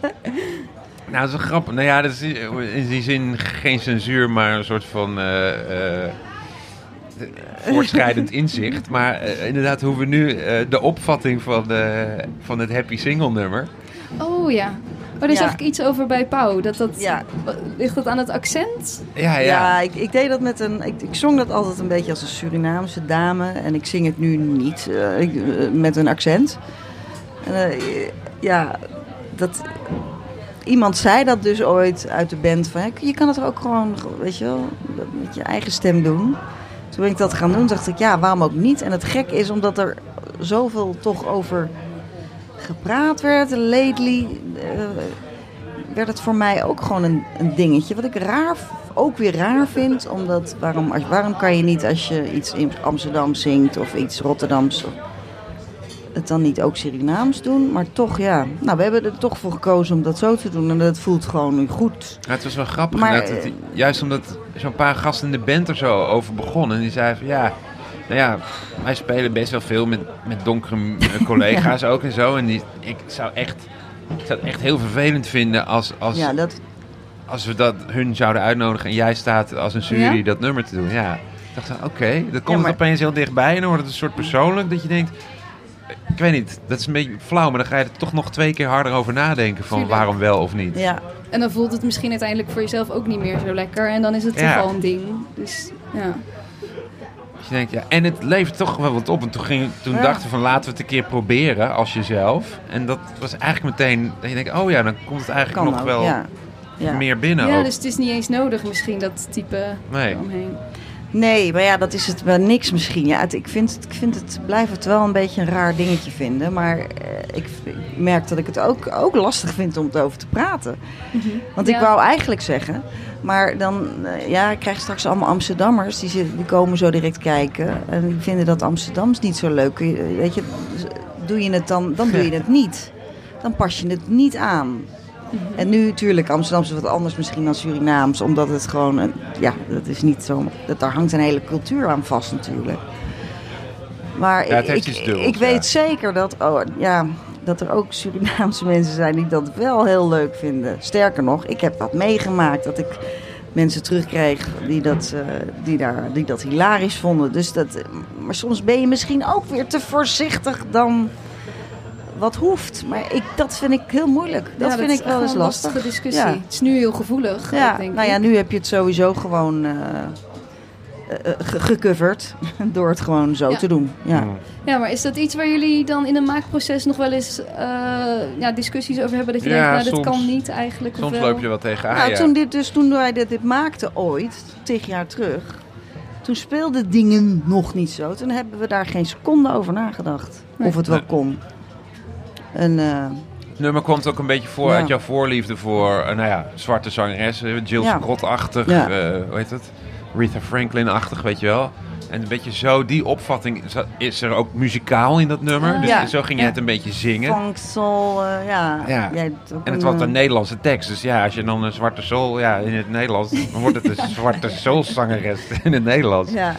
Nou, dat is wel grappig. Nou ja, dat is in die zin geen censuur, maar een soort van... Uh, uh, voortschrijdend inzicht. Maar uh, inderdaad, hoe we nu uh, de opvatting van, de, van het Happy Single nummer. Oh ja. Oh, daar ja. zag ik iets over bij Pauw. Dat dat, ja. Ligt dat aan het accent? Ja, ja. ja ik, ik deed dat met een... Ik, ik zong dat altijd een beetje als een Surinaamse dame. En ik zing het nu niet uh, ik, uh, met een accent. Uh, ja, dat... Iemand zei dat dus ooit uit de band. Van, je kan het er ook gewoon, weet je wel, met je eigen stem doen. Toen ben ik dat gaan doen, dacht ik, ja, waarom ook niet? En het gekke is, omdat er zoveel toch over gepraat werd, lately, uh, werd het voor mij ook gewoon een, een dingetje. Wat ik raar, ook weer raar vind, omdat, waarom, als, waarom kan je niet als je iets in Amsterdam zingt of iets Rotterdams, het dan niet ook Surinaams doen? Maar toch, ja, nou, we hebben er toch voor gekozen om dat zo te doen en dat voelt gewoon goed. Ja, het was wel grappig, maar, dat het, juist omdat zo'n paar gasten in de band er zo over begonnen. En die zeiden van, ja, nou ja, wij spelen best wel veel met, met donkere collega's ja. ook en zo. En die, ik zou echt, ik zou het echt heel vervelend vinden als, als, ja, dat... als we dat hun zouden uitnodigen en jij staat als een jury ja? dat nummer te doen. Ja, ik dacht van, oké, okay, dan komt ja, maar... het opeens heel dichtbij en dan wordt het een soort persoonlijk dat je denkt... Ik weet niet, dat is een beetje flauw, maar dan ga je er toch nog twee keer harder over nadenken van Tuurlijk. waarom wel of niet. Ja. En dan voelt het misschien uiteindelijk voor jezelf ook niet meer zo lekker en dan is het ja. toch wel een ding. Dus ja. Dus je denkt, ja, en het levert toch wel wat op. En toen, ging, toen ja. dachten we van laten we het een keer proberen als jezelf. En dat was eigenlijk meteen, dat je denkt, oh ja, dan komt het eigenlijk kan nog ook, wel ja. Ja. meer binnen. Ja, ook. dus het is niet eens nodig misschien dat type nee. omheen. Nee, maar ja, dat is het wel niks misschien. Ja, het, ik, vind het, ik vind het, blijf het wel een beetje een raar dingetje vinden. Maar eh, ik, ik merk dat ik het ook, ook lastig vind om het over te praten. Mm-hmm. Want ja. ik wou eigenlijk zeggen... Maar dan, uh, ja, ik krijg straks allemaal Amsterdammers. Die, zitten, die komen zo direct kijken. En die vinden dat Amsterdams niet zo leuk. Weet je, doe je het dan, dan doe je het niet. Dan pas je het niet aan. Mm-hmm. En nu natuurlijk, Amsterdam is wat anders misschien dan Surinaams. Omdat het gewoon, een, ja, dat is niet zo... Dat, daar hangt een hele cultuur aan vast natuurlijk. Maar ja, het ik, heeft iets dubbels, ik weet ja. zeker dat, oh, ja, dat er ook Surinaamse mensen zijn die dat wel heel leuk vinden. Sterker nog, ik heb dat meegemaakt. Dat ik mensen terugkreeg die dat, uh, die daar, die dat hilarisch vonden. Dus dat, maar soms ben je misschien ook weer te voorzichtig dan... wat hoeft. Maar ik, dat vind ik heel moeilijk. Dat ja, vind dat ik wel eens lastig. Een lastige discussie. Ja. Het is nu heel gevoelig. Ja, denk nou ik. ja, nu heb je het sowieso gewoon... Uh, uh, ge- gecoverd door het gewoon zo Ja. te doen. Ja. Mm. Ja, maar is dat iets waar jullie dan in een maakproces nog wel eens uh, ja, discussies over hebben? Dat je Ja, denkt, nou, dit soms. kan niet eigenlijk. Soms of wel? loop je wel tegenaan. Nou, ja. toen, dit, dus toen wij dit, dit maakten ooit, tig jaar terug, toen speelden dingen nog niet zo. Toen hebben we daar geen seconde over nagedacht. Nee. Of het wel Nee. kon. En, uh, Het nummer komt ook een beetje voor Ja. uit jouw voorliefde voor, uh, nou ja, zwarte zangeressen. Jill Ja. Scott-achtig, Ja. uh, hoe heet het? Aretha Franklin-achtig, weet je wel. En een beetje zo, die opvatting is- is er ook muzikaal in dat nummer. Ah. Dus Ja. zo ging je Ja. het een beetje zingen. funk, soul, uh, ja. Ja. Jij hebt ook En het een, was een uh, Nederlandse tekst. Dus ja, als je dan een zwarte soul, ja, in het Nederlands, dan wordt het een zwarte soulzangeres in het Nederlands. Ja.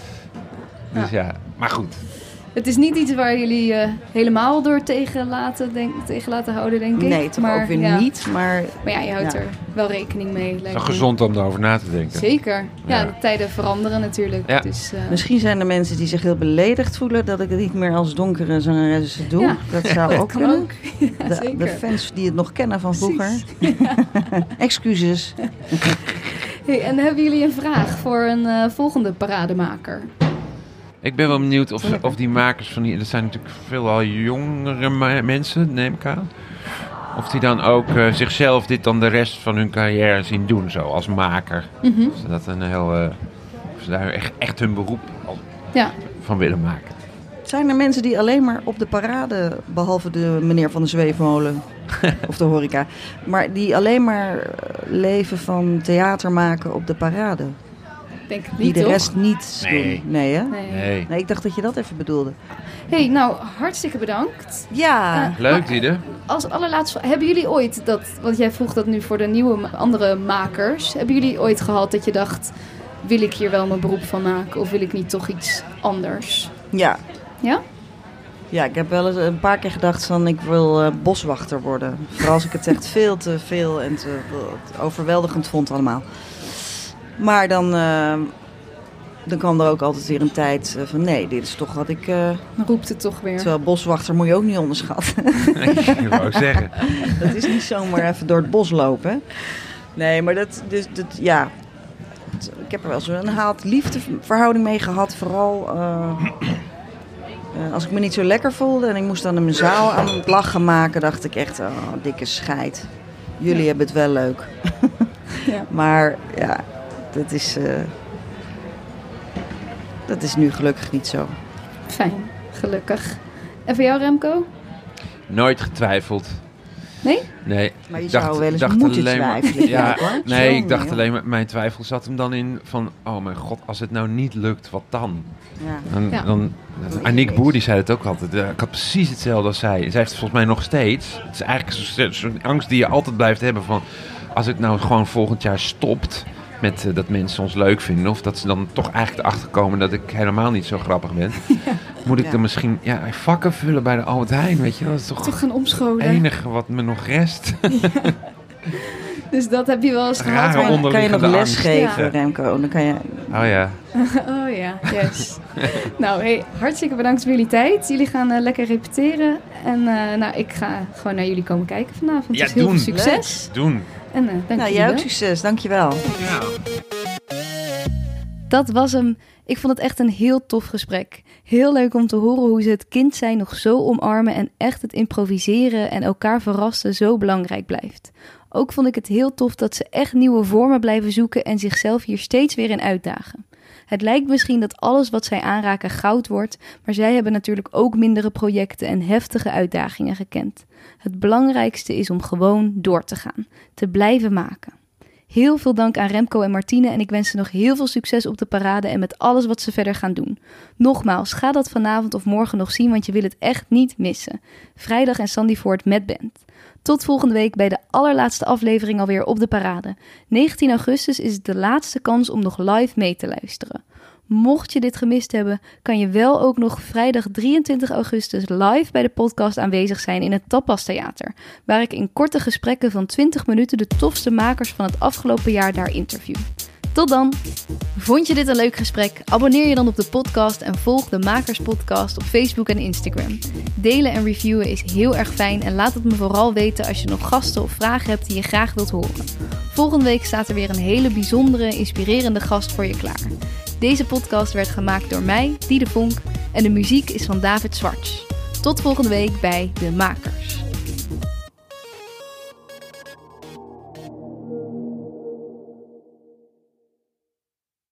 Dus ja, maar goed. Het is niet iets waar jullie uh, helemaal door tegen laten, denk, tegen laten houden, denk ik. Nee, toch maar, ook weer ja. niet. Maar Maar ja, je houdt Ja. er wel rekening mee. Het is lijkt wel me. gezond om erover na te denken. Zeker. Ja, Ja. de tijden veranderen natuurlijk. Ja. Dus, uh, misschien zijn er mensen die zich heel beledigd voelen dat ik het niet meer als donkere zangeres doe. Ja. Dat zou dat ook kan kunnen. ook. Ja, De, zeker. de fans die het nog kennen van vroeger. Precies. Excuses. Hey, en hebben jullie een vraag voor een uh, volgende parademaker? Ik ben wel benieuwd of, of die makers van die... Dat zijn natuurlijk veelal jongere ma- mensen, neem ik aan. Of die dan ook uh, zichzelf dit dan de rest van hun carrière zien doen, zo als maker. Mm-hmm. Of ze dat een heel... Uh, of ze daar echt, echt hun beroep al Ja. van willen maken. Zijn er mensen die alleen maar op de parade, behalve de meneer van de zweefmolen of de horeca, maar die alleen maar leven van theater maken op de parade? Denk het Die niet, de toch? rest niet Nee. doen? Nee, hè? Nee. Nee. Nee, ik dacht dat je dat even bedoelde. Hey, nou, hartstikke bedankt. Ja. Uh, Leuk, maar Diede. Als allerlaatste, hebben jullie ooit dat, want jij vroeg dat nu voor de nieuwe ma- andere makers, hebben jullie ooit gehad dat je dacht, wil ik hier wel mijn beroep van maken of wil ik niet toch iets anders? Ja. Ja? Ja, ik heb wel eens een paar keer gedacht van ik wil uh, boswachter worden. Vooral als ik het echt veel te veel en te, te overweldigend vond allemaal. Maar dan, uh, dan kwam er ook altijd weer een tijd uh, van nee, dit is toch wat ik... Uh, Dan roept het toch weer. terwijl boswachter moet je ook niet onderschatten. Ik wou ook zeggen. Dat is niet zomaar even door het bos lopen. Hè? Nee, maar dat, dus, dat ja... Het- ik heb er wel zo'n haat-liefde verhouding mee gehad. Vooral uh, uh, als ik me niet zo lekker voelde en ik moest dan in mijn zaal aan het lachen maken, dacht ik echt, oh, dikke scheid. Jullie Ja. hebben het wel leuk. Ja. Maar ja, dat is, uh, dat is nu gelukkig niet zo. Fijn, gelukkig. En voor jou, Remco? Nooit getwijfeld. Nee? Nee. Maar je Ik dacht- zou wel eens dacht moeten alleen maar- twijfelen. Ja, kijk, hoor. nee, Zo, ik dacht ja. alleen maar, mijn twijfel zat hem dan in van, oh mijn god, als het nou niet lukt, wat dan? Ja. Dan, Ja. dan Aniek Boer die zei het ook altijd. Uh, ik had precies hetzelfde als zij. Zij heeft het volgens mij nog steeds. Het is eigenlijk zo'n zo'n angst die je altijd blijft hebben van, als het nou gewoon volgend jaar stopt met uh, dat mensen ons leuk vinden, of dat ze dan toch eigenlijk erachter komen dat ik helemaal niet zo grappig ben, moet ik Ja. dan misschien ja, vakken vullen bij de Albert Heijn, weet je? Dat is toch, Toch een het omscholen. enige wat me nog rest. Dus dat heb je wel eens Rare gehad. maar- onder- Kan je nog onderliggende les angst. geven, Ja. Remco? Dan kan je... Oh ja. Oh ja, yes. Nou, hey, hartstikke bedankt voor jullie tijd. Jullie gaan uh, lekker repeteren. En uh, nou, ik ga gewoon naar jullie komen kijken vanavond. Ja, dus heel doen. veel succes. Doen. En uh, dank Nou, jullie jij ook wel. succes. Dankjewel. Ja. Dat was hem. Ik vond het echt een heel tof gesprek. Heel leuk om te horen hoe ze het kind zijn nog zo omarmen en echt het improviseren en elkaar verrassen zo belangrijk blijft. Ook vond ik het heel tof dat ze echt nieuwe vormen blijven zoeken en zichzelf hier steeds weer in uitdagen. Het lijkt misschien dat alles wat zij aanraken goud wordt, maar zij hebben natuurlijk ook mindere projecten en heftige uitdagingen gekend. Het belangrijkste is om gewoon door te gaan, te blijven maken. Heel veel dank aan Remco en Martine en ik wens ze nog heel veel succes op de parade en met alles wat ze verder gaan doen. Nogmaals, ga dat vanavond of morgen nog zien, want je wil het echt niet missen. Vrijdag in Sandy Ford met band. Tot volgende week bij de allerlaatste aflevering alweer op de parade. negentien augustus is het de laatste kans om nog live mee te luisteren. Mocht je dit gemist hebben, kan je wel ook nog vrijdag drieëntwintig augustus live bij de podcast aanwezig zijn in het Tapas Theater, waar ik in korte gesprekken van twintig minuten de tofste makers van het afgelopen jaar daar interview. Tot dan! Vond je dit een leuk gesprek? Abonneer je dan op de podcast en volg de Makers Podcast op Facebook en Instagram. Delen en reviewen is heel erg fijn en laat het me vooral weten als je nog gasten of vragen hebt die je graag wilt horen. Volgende week staat er weer een hele bijzondere, inspirerende gast voor je klaar. Deze podcast werd gemaakt door mij, Diede Vonk, en de muziek is van David Zwarts. Tot volgende week bij De Makers.